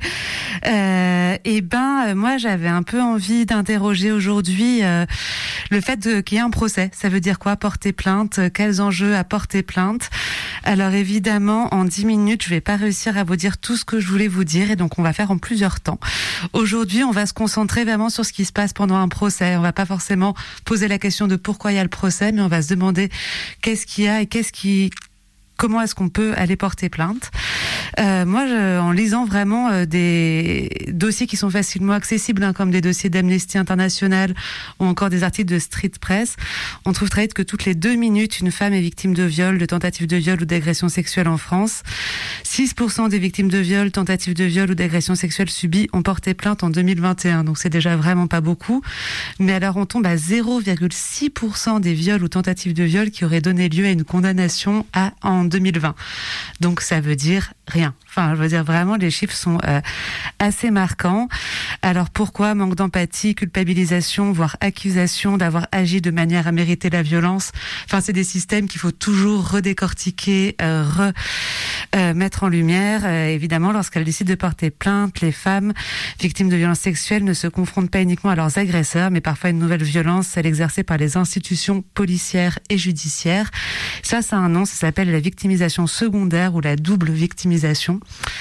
Moi, j'avais un peu envie d'interroger aujourd'hui le fait qu'il y ait un procès. Ça veut dire quoi, porter plainte? Quels enjeux à porter plainte? Alors évidemment, en 10 minutes, je vais pas réussir à vous dire tout ce que je voulais vous dire, et donc on va faire en plusieurs temps. Aujourd'hui, on va se concentrer vraiment sur ce qui se passe pendant un procès. On va pas forcément poser la question de pourquoi il y a le procès, mais on va se demander qu'est-ce qu'il y a et comment est-ce qu'on peut aller porter plainte. En lisant vraiment des dossiers qui sont facilement accessibles, comme des dossiers d'Amnesty International ou encore des articles de Street Press, on trouve très vite que toutes les 2 minutes, une femme est victime de viol, de tentative de viol ou d'agression sexuelle en France. 6% des victimes de viol, tentative de viol ou d'agression sexuelle subies ont porté plainte en 2021. Donc c'est déjà vraiment pas beaucoup. Mais alors on tombe à 0,6% des viols ou tentatives de viol qui auraient donné lieu à une condamnation en 2020. Donc ça veut dire rien. Enfin, je veux dire, vraiment, les chiffres sont assez marquants. Alors pourquoi? Manque d'empathie, culpabilisation, voire accusation d'avoir agi de manière à mériter la violence. Enfin, c'est des systèmes qu'il faut toujours redécortiquer, mettre en lumière. Évidemment, lorsqu'elles décident de porter plainte, les femmes victimes de violences sexuelles ne se confrontent pas uniquement à leurs agresseurs, mais parfois à une nouvelle violence, celle exercée par les institutions policières et judiciaires. Ça a un nom, ça s'appelle la victimisation secondaire ou la double victimisation.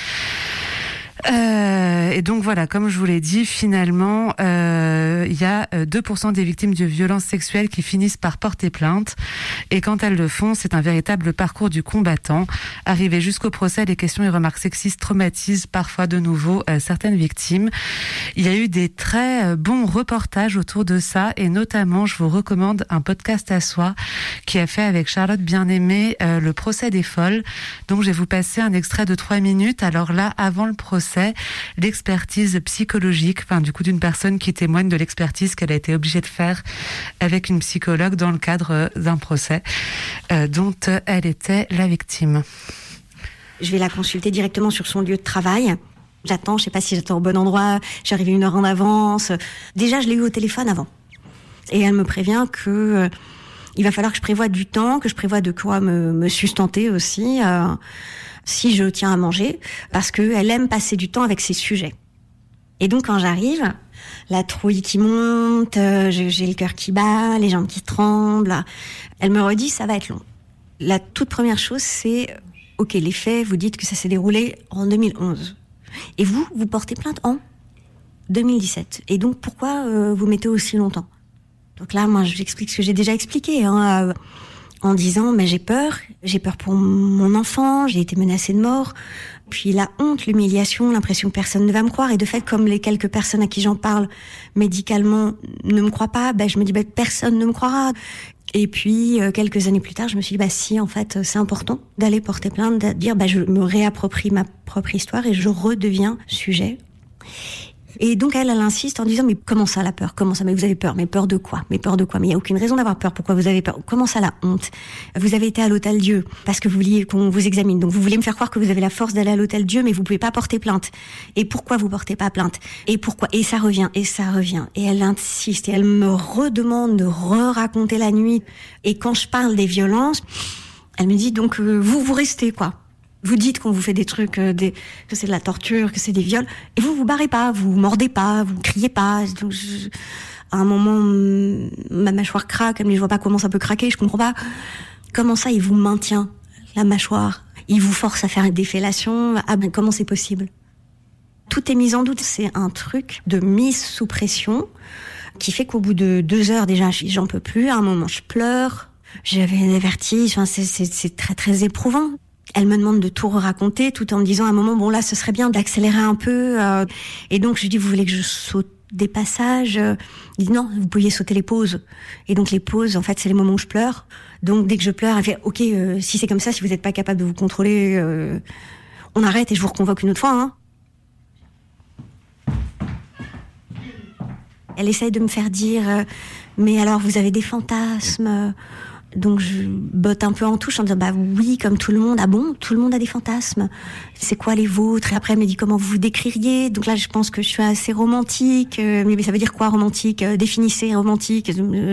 Et donc voilà, comme je vous l'ai dit, finalement, il y a 2% des victimes de violences sexuelles qui finissent par porter plainte. Et quand elles le font, c'est un véritable parcours du combattant. Arrivé jusqu'au procès, les questions et remarques sexistes traumatisent parfois de nouveau certaines victimes. Il y a eu des très bons reportages autour de ça, et notamment, je vous recommande un podcast à soi qui a fait avec Charlotte Bien-Aimée le procès des folles. Donc je vais vous passer un extrait de 3 minutes. Alors là, avant le procès, l'expertise psychologique, d'une personne qui témoigne de l'expertise qu'elle a été obligée de faire avec une psychologue dans le cadre d'un procès dont elle était la victime. Je vais la consulter directement sur son lieu de travail. J'attends, je sais pas si j'attends au bon endroit, j'arrive 1 heure en avance. Déjà, je l'ai eu au téléphone avant. Et elle me prévient que il va falloir que je prévoie du temps, que je prévoie de quoi me sustenter aussi, si je tiens à manger, parce qu'elle aime passer du temps avec ses sujets. Et donc quand j'arrive, la trouille qui monte, j'ai le cœur qui bat, les jambes qui tremblent, elle me redit ça va être long. La toute première chose, c'est ok, les faits, vous dites que ça s'est déroulé en 2011. Et vous portez plainte en 2017. Et donc pourquoi vous mettez aussi longtemps? Donc là, moi, j'explique ce que j'ai déjà expliqué. en disant mais j'ai peur pour mon enfant, j'ai été menacée de mort. Puis la honte, l'humiliation, l'impression que personne ne va me croire. Et de fait, comme les quelques personnes à qui j'en parle médicalement ne me croient pas, je me dis personne ne me croira. Et puis quelques années plus tard, je me suis dit si, en fait, c'est important d'aller porter plainte, de dire je me réapproprie ma propre histoire et je redeviens sujet. Et donc elle insiste en disant mais comment ça la peur ? Comment ça ? Mais vous avez peur ? Mais peur de quoi ? Mais peur de quoi ? Mais il y a aucune raison d'avoir peur. Pourquoi vous avez peur ? Comment ça la honte ? Vous avez été à l'hôtel Dieu parce que vous vouliez qu'on vous examine. Donc vous voulez me faire croire que vous avez la force d'aller à l'hôtel Dieu, mais vous pouvez pas porter plainte. Et pourquoi vous portez pas plainte ? Et pourquoi ? Et ça revient, et ça revient. Et elle insiste, et elle me redemande de raconter la nuit. Et quand je parle des violences, elle me dit donc vous restez quoi ? Vous dites qu'on vous fait des trucs, que c'est de la torture, que c'est des viols, et vous barrez pas, vous mordez pas, vous criez pas. Donc à un moment, ma mâchoire craque, mais je vois pas comment ça peut craquer, je comprends pas. Comment ça, il vous maintient la mâchoire ? Il vous force à faire des fellations ? Comment c'est possible ? Tout est mis en doute, c'est un truc de mise sous pression qui fait qu'au bout de 2 heures, déjà, j'en peux plus. À un moment, je pleure, j'avais des vertiges, c'est très très éprouvant. Elle me demande de tout raconter tout en me disant à un moment, là, ce serait bien d'accélérer un peu. Et donc, je lui dis, vous voulez que je saute des passages ? Il dit, non, vous pouviez sauter les pauses. Et donc, les pauses, en fait, c'est les moments où je pleure. Donc, dès que je pleure, elle fait, ok, si c'est comme ça, si vous n'êtes pas capable de vous contrôler, on arrête et je vous reconvoque une autre fois. Hein. Elle essaye de me faire dire, mais alors, vous avez des fantasmes ? Donc je botte un peu en touche en disant oui, comme tout le monde. Ah bon, tout le monde a des fantasmes. C'est quoi les vôtres ? Et après elle me dit comment vous vous décririez. Donc là je pense que je suis assez romantique. Mais ça veut dire quoi romantique ? Définissez romantique.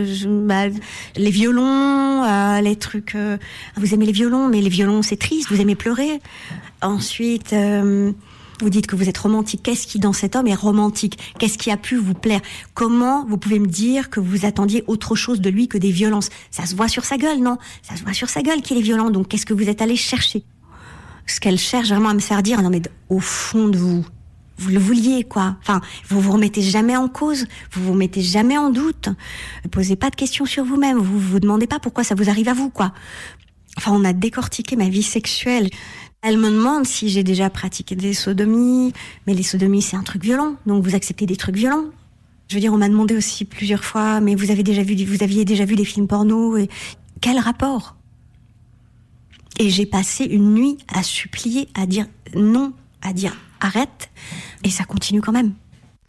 Les violons, les trucs. Vous aimez les violons, mais les violons c'est triste. Vous aimez pleurer. Ensuite. Vous dites que vous êtes romantique. Qu'est-ce qui, dans cet homme, est romantique ? Qu'est-ce qui a pu vous plaire ? Comment vous pouvez me dire que vous attendiez autre chose de lui que des violences ? Ça se voit sur sa gueule, non ? Ça se voit sur sa gueule qu'il est violent. Donc, qu'est-ce que vous êtes allé chercher ? Ce qu'elle cherche vraiment à me faire dire, non mais au fond de vous, vous le vouliez, quoi. Enfin, vous vous remettez jamais en cause, vous vous mettez jamais en doute. Ne posez pas de questions sur vous-même, vous vous demandez pas pourquoi ça vous arrive à vous, quoi. Enfin, on a décortiqué ma vie sexuelle. Elle me demande si j'ai déjà pratiqué des sodomies, mais les sodomies c'est un truc violent, donc vous acceptez des trucs violents. Je veux dire, on m'a demandé aussi plusieurs fois, mais vous aviez déjà vu des films porno, et quel rapport ? Et j'ai passé une nuit à supplier, à dire non, à dire arrête, et ça continue quand même.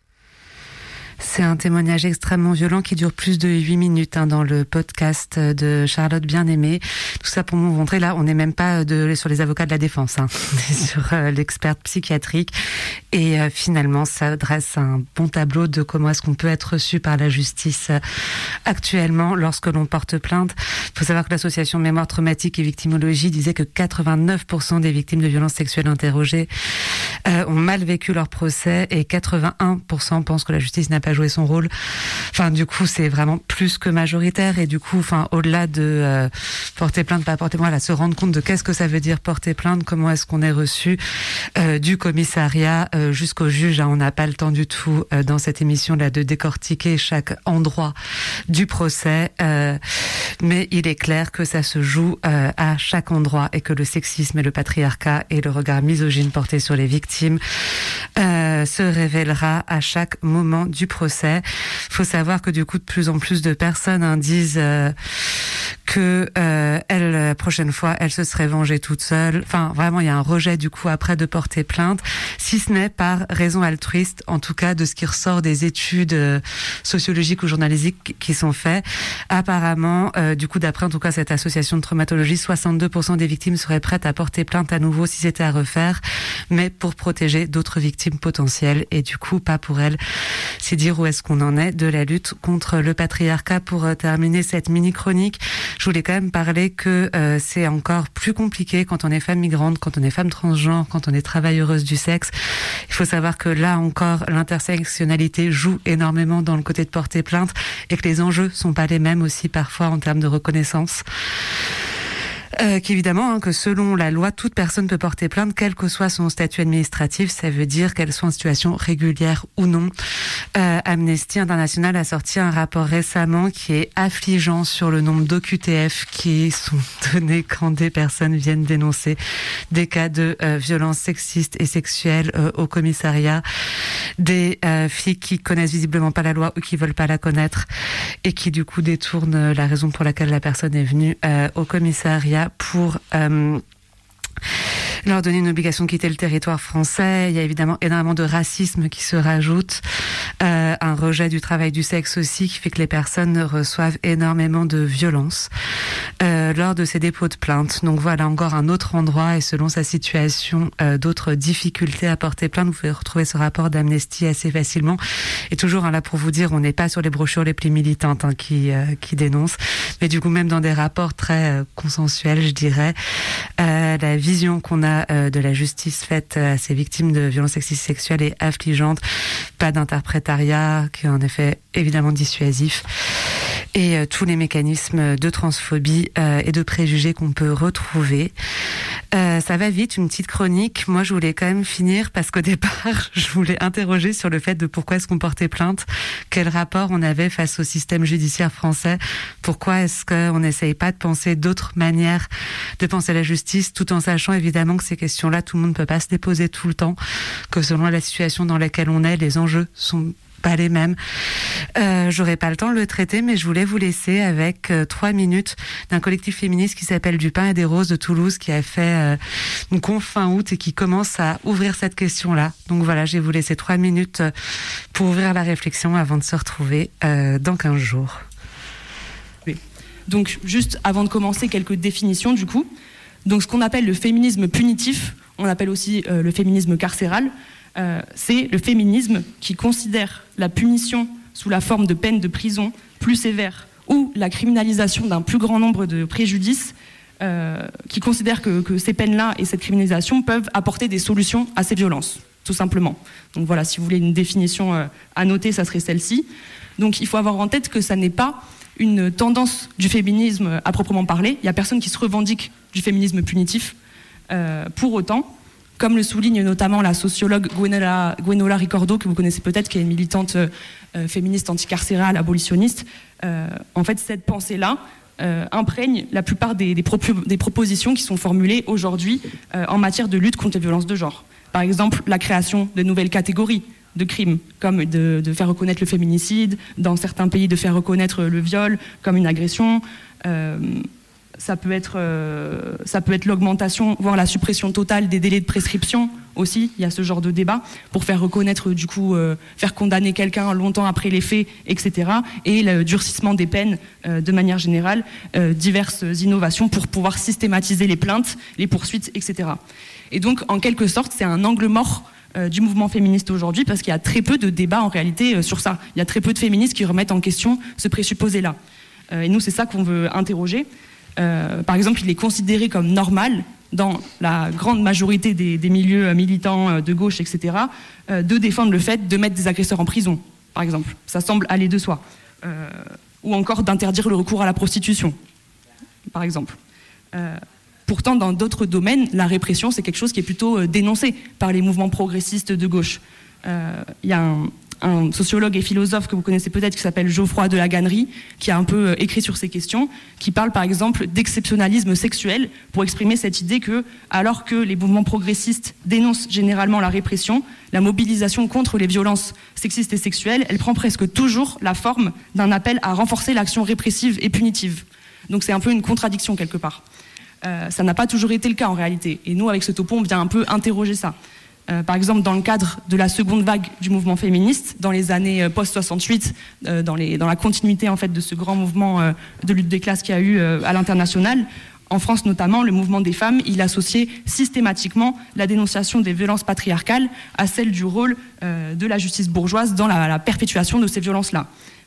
C'est un témoignage extrêmement violent qui dure plus de 8 minutes dans le podcast de Charlotte Bien-Aimée. Tout ça pour vous montrer, là, on n'est même pas sur les avocats de la défense, on est sur l'experte psychiatrique. Et finalement, ça dresse un bon tableau de comment est-ce qu'on peut être reçu par la justice actuellement lorsque l'on porte plainte. Il faut savoir que l'association Mémoire Traumatique et Victimologie disait que 89% des victimes de violences sexuelles interrogées ont mal vécu leur procès et 81% pensent que la justice n'a pas joué son rôle. Enfin, du coup, c'est vraiment plus que majoritaire. Et du coup, au-delà de porter plainte, pas porter plainte, se rendre compte de qu'est-ce que ça veut dire porter plainte, comment est-ce qu'on est reçu du commissariat jusqu'au juge. On n'a pas le temps du tout dans cette émission-là de décortiquer chaque endroit du procès. Mais il est clair que ça se joue à chaque endroit et que le sexisme et le patriarcat et le regard misogyne porté sur les victimes se révélera à chaque moment du procès. Il faut savoir que du coup, de plus en plus de personnes disent que elle, la prochaine fois, elle se serait vengée toute seule. Enfin, vraiment, il y a un rejet du coup après de porter plainte, si ce n'est par raison altruiste, en tout cas de ce qui ressort des études sociologiques ou journalistiques qui sont faites. Apparemment, du coup, d'après en tout cas cette association de traumatologie, 62% des victimes seraient prêtes à porter plainte à nouveau si c'était à refaire, mais pour protéger d'autres victimes potentielles et du coup pas pour elles. C'est dire où est-ce qu'on en est de la lutte contre le patriarcat. Pour terminer cette mini-chronique, je voulais quand même parler que c'est encore plus compliqué quand on est femme migrante, quand on est femme transgenre, quand on est travailleuse du sexe. Il faut savoir que là encore, l'intersectionnalité joue énormément dans le côté de porter plainte et que les enjeux sont pas les mêmes aussi parfois en termes de reconnaissance. Qu'évidemment, que selon la loi, toute personne peut porter plainte, quel que soit son statut administratif. Ça veut dire qu'elle soit en situation régulière ou non. Amnesty International a sorti un rapport récemment qui est affligeant sur le nombre d'OQTF qui sont donnés quand des personnes viennent dénoncer des cas de violences sexistes et sexuelles au commissariat, des flics qui connaissent visiblement pas la loi ou qui veulent pas la connaître et qui du coup détournent la raison pour laquelle la personne est venue au commissariat pour leur donner une obligation de quitter le territoire français. Il y a évidemment énormément de racisme qui se rajoute, un rejet du travail du sexe aussi qui fait que les personnes reçoivent énormément de violences lors de ces dépôts de plainte. Donc voilà encore un autre endroit et selon sa situation, d'autres difficultés à porter plainte. Vous pouvez retrouver ce rapport d'Amnesty assez facilement. Et toujours là pour vous dire, on n'est pas sur les brochures les plus militantes qui dénoncent, mais du coup même dans des rapports très consensuels, je dirais, la vision qu'on a de la justice faite à ces victimes de violences sexistes sexuelles est affligeante. Pas d'interprétariat qui est en effet évidemment dissuasif et tous les mécanismes de transphobie et de préjugés qu'on peut retrouver. Ça va vite, une petite chronique. Moi, je voulais quand même finir parce qu'au départ, je voulais interroger sur le fait de pourquoi est-ce qu'on portait plainte, quel rapport on avait face au système judiciaire français, pourquoi est-ce qu'on n'essaye pas de penser d'autres manières de penser la justice, tout en sachant évidemment que ces questions-là, tout le monde ne peut pas se les poser tout le temps, que selon la situation dans laquelle on est, les enjeux sont pas les mêmes. J'aurais pas le temps de le traiter, mais je voulais vous laisser avec 3 minutes d'un collectif féministe qui s'appelle Du pain et des roses de Toulouse, qui a fait une conf fin août et qui commence à ouvrir cette question-là. Donc voilà, je vais vous laisser 3 minutes pour ouvrir la réflexion avant de se retrouver dans 15 jours. Donc juste avant de commencer, quelques définitions du coup. Donc ce qu'on appelle le féminisme punitif, on appelle aussi le féminisme carcéral, c'est le féminisme qui considère la punition sous la forme de peine de prison plus sévère ou la criminalisation d'un plus grand nombre de préjudices, qui considère que ces peines-là et cette criminalisation peuvent apporter des solutions à ces violences, tout simplement. Donc voilà, si vous voulez une définition à noter, ça serait celle-ci. Donc il faut avoir en tête que ça n'est pas une tendance du féminisme à proprement parler. Il n'y a personne qui se revendique du féminisme punitif. Pour autant, comme le souligne notamment la sociologue Gwenola Ricordo, que vous connaissez peut-être, qui est une militante féministe anticarcérale, abolitionniste, en fait, cette pensée-là imprègne la plupart des propositions qui sont formulées aujourd'hui en matière de lutte contre les violences de genre. Par exemple, la création de nouvelles catégories de crimes, comme de faire reconnaître le féminicide, dans certains pays de faire reconnaître le viol comme une agression. Ça peut être l'augmentation, voire la suppression totale des délais de prescription aussi. Il y a ce genre de débat pour faire reconnaître, du coup, faire condamner quelqu'un longtemps après les faits, etc. Et le durcissement des peines de manière générale, diverses innovations pour pouvoir systématiser les plaintes, les poursuites, etc. Et donc, en quelque sorte, c'est un angle mort du mouvement féministe aujourd'hui, parce qu'il y a très peu de débats en réalité sur ça. Il y a très peu de féministes qui remettent en question ce présupposé-là. Et nous, c'est ça qu'on veut interroger. Par exemple, il est considéré comme normal, dans la grande majorité des milieux militants de gauche, etc., de défendre le fait de mettre des agresseurs en prison, par exemple. Ça semble aller de soi. Ou encore d'interdire le recours à la prostitution, par exemple. Pourtant, dans d'autres domaines, la répression, c'est quelque chose qui est plutôt dénoncé par les mouvements progressistes de gauche. Il y a un sociologue et philosophe que vous connaissez peut-être qui s'appelle Geoffroy de la Gannerie, qui a un peu écrit sur ces questions, qui parle par exemple d'exceptionnalisme sexuel pour exprimer cette idée que, alors que les mouvements progressistes dénoncent généralement la répression, la mobilisation contre les violences sexistes et sexuelles, elle prend presque toujours la forme d'un appel à renforcer l'action répressive et punitive. Donc c'est un peu une contradiction quelque part. Ça n'a pas toujours été le cas en réalité. Et nous, avec ce topo, on vient un peu interroger ça. Par exemple, dans le cadre de la seconde vague du mouvement féministe, dans les années post-68, dans la continuité en fait de ce grand mouvement de lutte des classes qu'il y a eu à l'international, en France notamment, le mouvement des femmes, il associait systématiquement la dénonciation des violences patriarcales à celle du rôle de la justice bourgeoise dans la perpétuation de ces violences-là.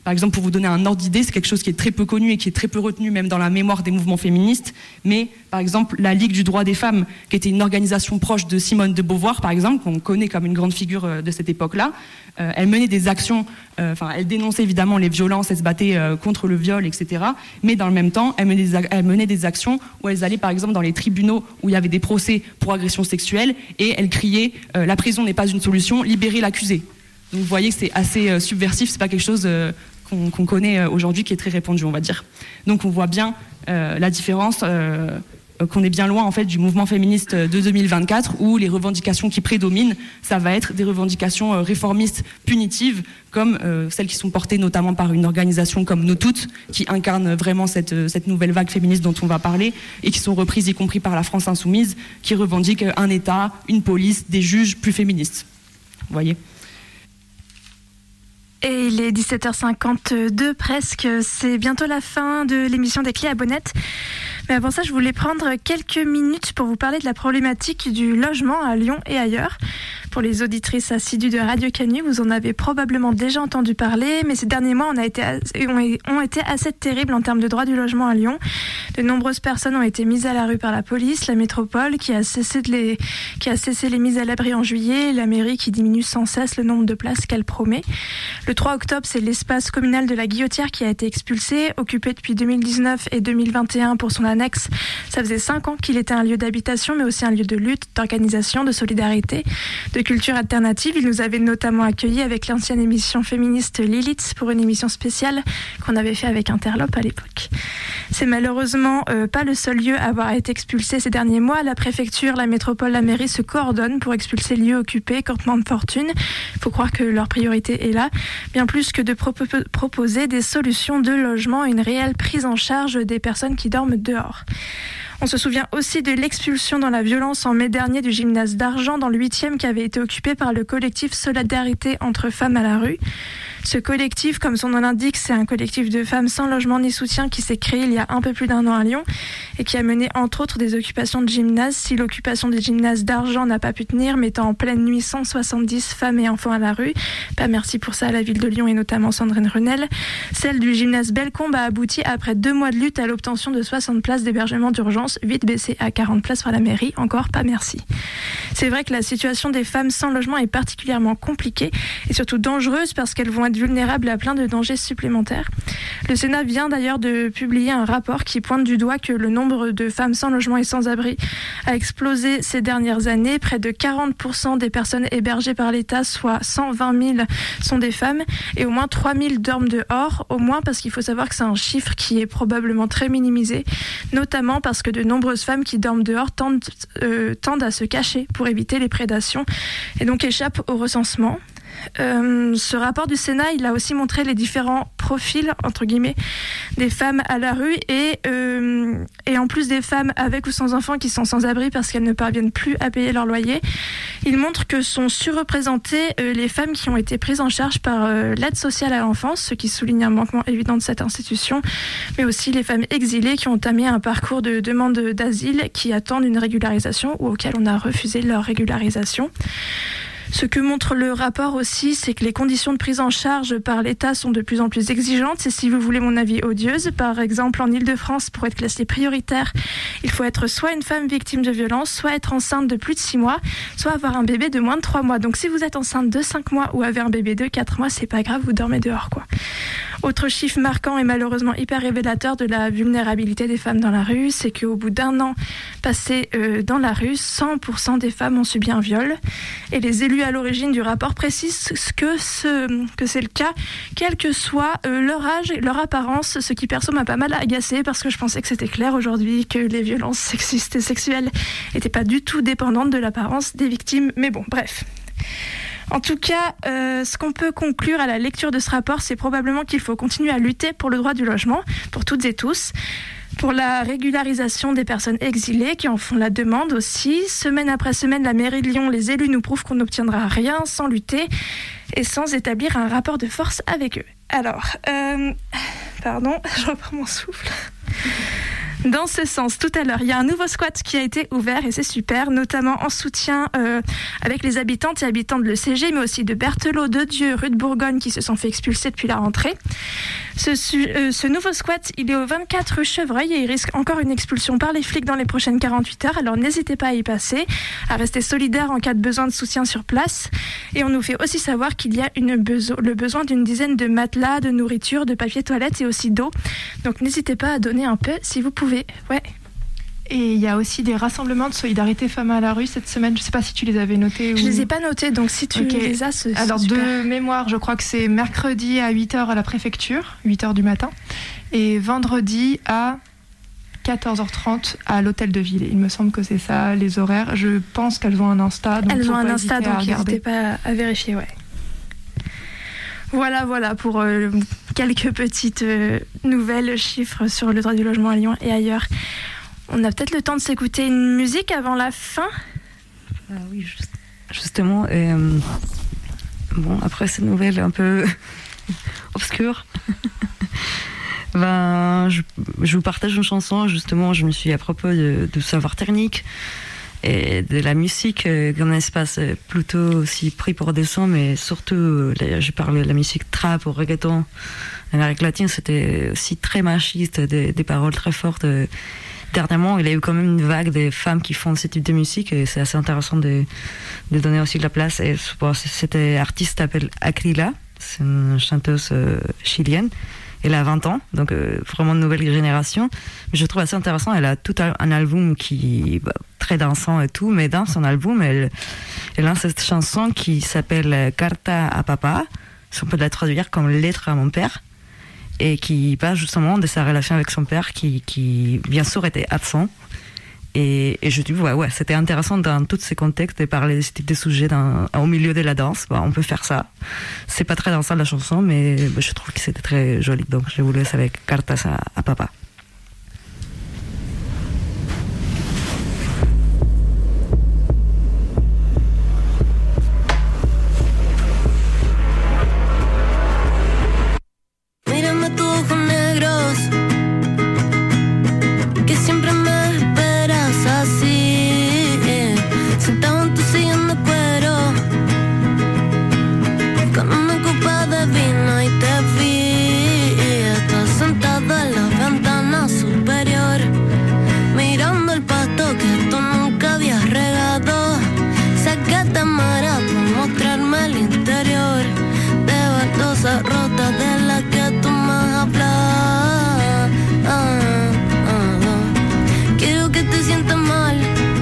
Par exemple, pour vous donner un ordre d'idée, c'est quelque chose qui est très peu connu et qui est très peu retenu même dans la mémoire des mouvements féministes. Mais par exemple, la Ligue du droit des femmes, qui était une organisation proche de Simone de Beauvoir, par exemple, qu'on connaît comme une grande figure de cette époque-là, elle menait des actions, elle dénonçait évidemment les violences, elle se battait contre le viol, etc. Mais dans le même temps, elle menait des actions où elles allaient par exemple dans les tribunaux où il y avait des procès pour agression sexuelle et elle criait la prison n'est pas une solution, libérez l'accusé. Donc vous voyez que c'est assez subversif, c'est pas quelque chose qu'on connaît aujourd'hui, qui est très répandu, on va dire. Donc on voit bien la différence, qu'on est bien loin en fait du mouvement féministe de 2024 où les revendications qui prédominent, ça va être des revendications réformistes punitives comme celles qui sont portées notamment par une organisation comme Nous Toutes qui incarne vraiment cette nouvelle vague féministe dont on va parler et qui sont reprises y compris par la France Insoumise qui revendique un État, une police, des juges plus féministes. Vous voyez ? Et il est 17h52 presque, c'est bientôt la fin de l'émission des Clés à Bonnette. Mais avant ça, je voulais prendre quelques minutes pour vous parler de la problématique du logement à Lyon et ailleurs. Pour les auditrices assidues de Radio Canu, vous en avez probablement déjà entendu parler, mais ces derniers mois ont été assez terribles en termes de droit du logement à Lyon. De nombreuses personnes ont été mises à la rue par la police, la métropole qui a cessé les mises à l'abri en juillet, et la mairie qui diminue sans cesse le nombre de places qu'elle promet. Le 3 octobre, c'est l'espace communal de la Guillotière qui a été expulsé, occupé depuis 2019 et 2021 pour son annexe. Ça faisait 5 ans qu'il était un lieu d'habitation, mais aussi un lieu de lutte, d'organisation, de solidarité, de culture alternative. Il nous avait notamment accueillis avec l'ancienne émission féministe Lilith pour une émission spéciale qu'on avait fait avec Interlope à l'époque. C'est malheureusement pas le seul lieu à avoir été expulsé ces derniers mois. La préfecture, la métropole, la mairie se coordonnent pour expulser lieux occupés, campements de fortune. Il faut croire que leur priorité est là, bien plus que de proposer des solutions de logement et une réelle prise en charge des personnes qui dorment dehors. On se souvient aussi de l'expulsion dans la violence en mai dernier du gymnase d'Argent dans le 8e qui avait été occupé par le collectif Solidarité entre femmes à la rue. Ce collectif, comme son nom l'indique, c'est un collectif de femmes sans logement ni soutien qui s'est créé il y a un peu plus d'1 an à Lyon et qui a mené entre autres des occupations de gymnases. Si l'occupation des gymnases d'Argent n'a pas pu tenir, mettant en pleine nuit 170 femmes et enfants à la rue, pas merci pour ça à la ville de Lyon et notamment Sandrine Renel, celle du gymnase Bellecombe a abouti après 2 mois de lutte à l'obtention de 60 places d'hébergement d'urgence, vite baissées à 40 places par la mairie, encore pas merci. C'est vrai que la situation des femmes sans logement est particulièrement compliquée et surtout dangereuse parce qu'elles vont être vulnérables à plein de dangers supplémentaires. Le Sénat vient d'ailleurs de publier un rapport qui pointe du doigt que le nombre de femmes sans logement et sans abri a explosé ces dernières années. Près de 40% des personnes hébergées par l'État, soit 120 000, sont des femmes et au moins 3 000 dorment dehors. Au moins parce qu'il faut savoir que c'est un chiffre qui est probablement très minimisé, notamment parce que de nombreuses femmes qui dorment dehors tendent à se cacher pour éviter les prédations et donc échappent au recensement. Ce rapport du Sénat, il a aussi montré les différents profils, entre guillemets, des femmes à la rue et en plus des femmes avec ou sans enfants qui sont sans abri parce qu'elles ne parviennent plus à payer leur loyer. Il montre que sont surreprésentées les femmes qui ont été prises en charge par l'aide sociale à l'enfance, ce qui souligne un manquement évident de cette institution, mais aussi les femmes exilées qui ont entamé un parcours de demande d'asile qui attendent une régularisation ou auxquelles on a refusé leur régularisation. Ce que montre le rapport aussi, c'est que les conditions de prise en charge par l'État sont de plus en plus exigeantes. Et si vous voulez mon avis odieuse, par exemple en Ile-de-France, pour être classé prioritaire, il faut être soit une femme victime de violence, soit être enceinte de plus de 6 mois, soit avoir un bébé de moins de 3 mois. Donc si vous êtes enceinte de 5 mois ou avez un bébé de 4 mois, c'est pas grave, vous dormez dehors, quoi. Autre chiffre marquant et malheureusement hyper révélateur de la vulnérabilité des femmes dans la rue, c'est qu'au bout d'1 an passé dans la rue, 100% des femmes ont subi un viol. Et les élus à l'origine du rapport précisent que c'est le cas, quel que soit leur âge et leur apparence, ce qui perso m'a pas mal agacée parce que je pensais que c'était clair aujourd'hui que les violences sexistes et sexuelles n'étaient pas du tout dépendantes de l'apparence des victimes. Mais bon, bref. En tout cas, ce qu'on peut conclure à la lecture de ce rapport, c'est probablement qu'il faut continuer à lutter pour le droit du logement, pour toutes et tous, pour la régularisation des personnes exilées qui en font la demande aussi. Semaine après semaine, la mairie de Lyon, les élus nous prouvent qu'on n'obtiendra rien sans lutter et sans établir un rapport de force avec eux. Alors, pardon, je reprends mon souffle. Dans ce sens, tout à l'heure, il y a un nouveau squat qui a été ouvert et c'est super, notamment en soutien avec les habitantes et habitants de l'ECG, mais aussi de Berthelot, de Dieu, rue de Bourgogne qui se sont fait expulser depuis la rentrée. Ce nouveau squat, il est au 24 rue Chevreuil et il risque encore une expulsion par les flics dans les prochaines 48 heures. Alors n'hésitez pas à y passer, à rester solidaire en cas de besoin de soutien sur place. Et on nous fait aussi savoir qu'il y a le besoin d'une dizaine de matelas, de nourriture, de papier toilette et aussi d'eau. Donc n'hésitez pas à donner un peu si vous pouvez. Ouais. Et il y a aussi des rassemblements de solidarité femmes à la rue cette semaine. Je ne sais pas si tu les avais notés. Je ne les ai pas notés, donc si tu les as, c'est Alors super. De mémoire, je crois que c'est mercredi à 8h à la préfecture, 8h du matin, et vendredi à 14h30 à l'hôtel de ville. Il me semble que c'est ça les horaires. Je pense qu'elles ont un Insta. Donc elles ont un Insta, donc n'hésitez pas à vérifier. Ouais. Voilà pour quelques petites nouvelles, chiffres sur le droit du logement à Lyon et ailleurs. On a peut-être le temps de s'écouter une musique avant la fin. Oui, justement. Bon, après cette nouvelle un peu obscure, je vous partage une chanson. Justement, je me suis à propos de savoir technique et de la musique, qu'un espace plutôt aussi pris pour des sons, mais surtout, je parle de la musique trap ou reggaeton. L'Amérique latine, c'était aussi très machiste, des paroles très fortes. Dernièrement, il y a eu quand même une vague des femmes qui font ce type de musique et c'est assez intéressant de donner aussi de la place. Et cette artiste s'appelle Akrila, c'est une chanteuse chilienne. Elle a 20 ans, donc vraiment une nouvelle génération. Mais je trouve assez intéressant, elle a tout un album qui très dansant et tout, mais dans son album, elle a cette chanson qui s'appelle Carta a Papa, si on peut la traduire comme lettre à mon père, et qui parle justement de sa relation avec son père qui bien sûr était absent. Et je dis, ouais, c'était intéressant dans tous ces contextes de parler de ce type de sujet au milieu de la danse. On peut faire ça. C'est pas très dansant la chanson, mais je trouve que c'était très joli. Donc je vous laisse avec Cartas a Papa. Mírame tus ojos negros, que siempre me esperas así, sentado en tu sillón de cuero, con una copa de vino y te vi. Estás sentada en la ventana superior, mirando el pasto que tú nunca habías regado. Sé que te mueras por mostrarme el interior de baldosas rotas de las que tú me hablas. Quiero que te sientas mal.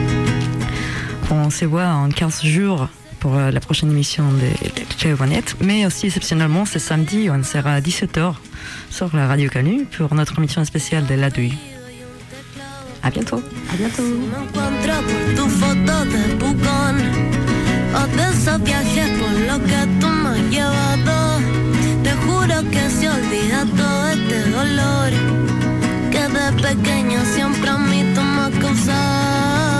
On se voit en 15 jours pour la prochaine émission de Cléobonette, mais aussi exceptionnellement ce samedi on sera à 17h sur la Radio Canu pour notre émission spéciale de la Douille. À bientôt. A bientôt. Me encuentro por tu foto de bucón o de esos viajes por lo que tú me has llevado. Te juro que se olvida todo este dolor que de pequeña siempre a mí tú me has causado.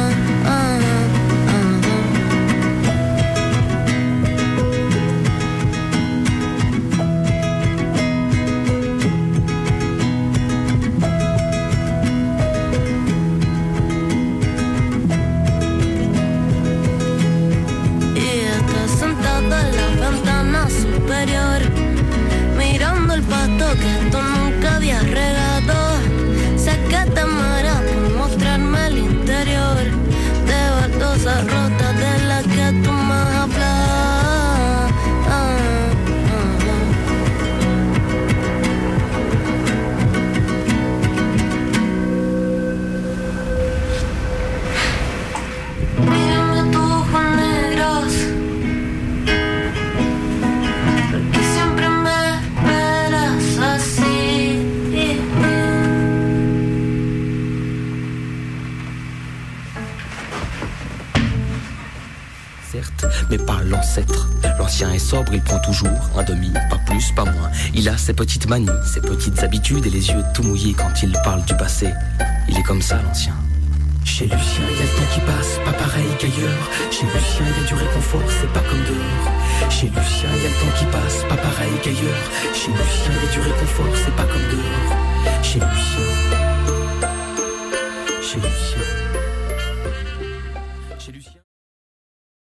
Superior, mirando el pasto que tú nunca habías regado. Sé que te mueras por mostrarme el interior de baldosas rotas de las que tú me hablas. Mírame tus ojos negros, mais pas l'ancêtre. L'ancien est sobre, il prend toujours un demi, pas plus, pas moins. Il a ses petites manies, ses petites habitudes et les yeux tout mouillés quand il parle du passé. Il est comme ça, l'ancien. Chez Lucien, il y a le temps qui passe, pas pareil qu'ailleurs. Chez Lucien, il y a du réconfort, c'est pas comme dehors. Chez Lucien, il y a le temps qui passe, pas pareil qu'ailleurs. Chez Lucien, il y a du réconfort, c'est pas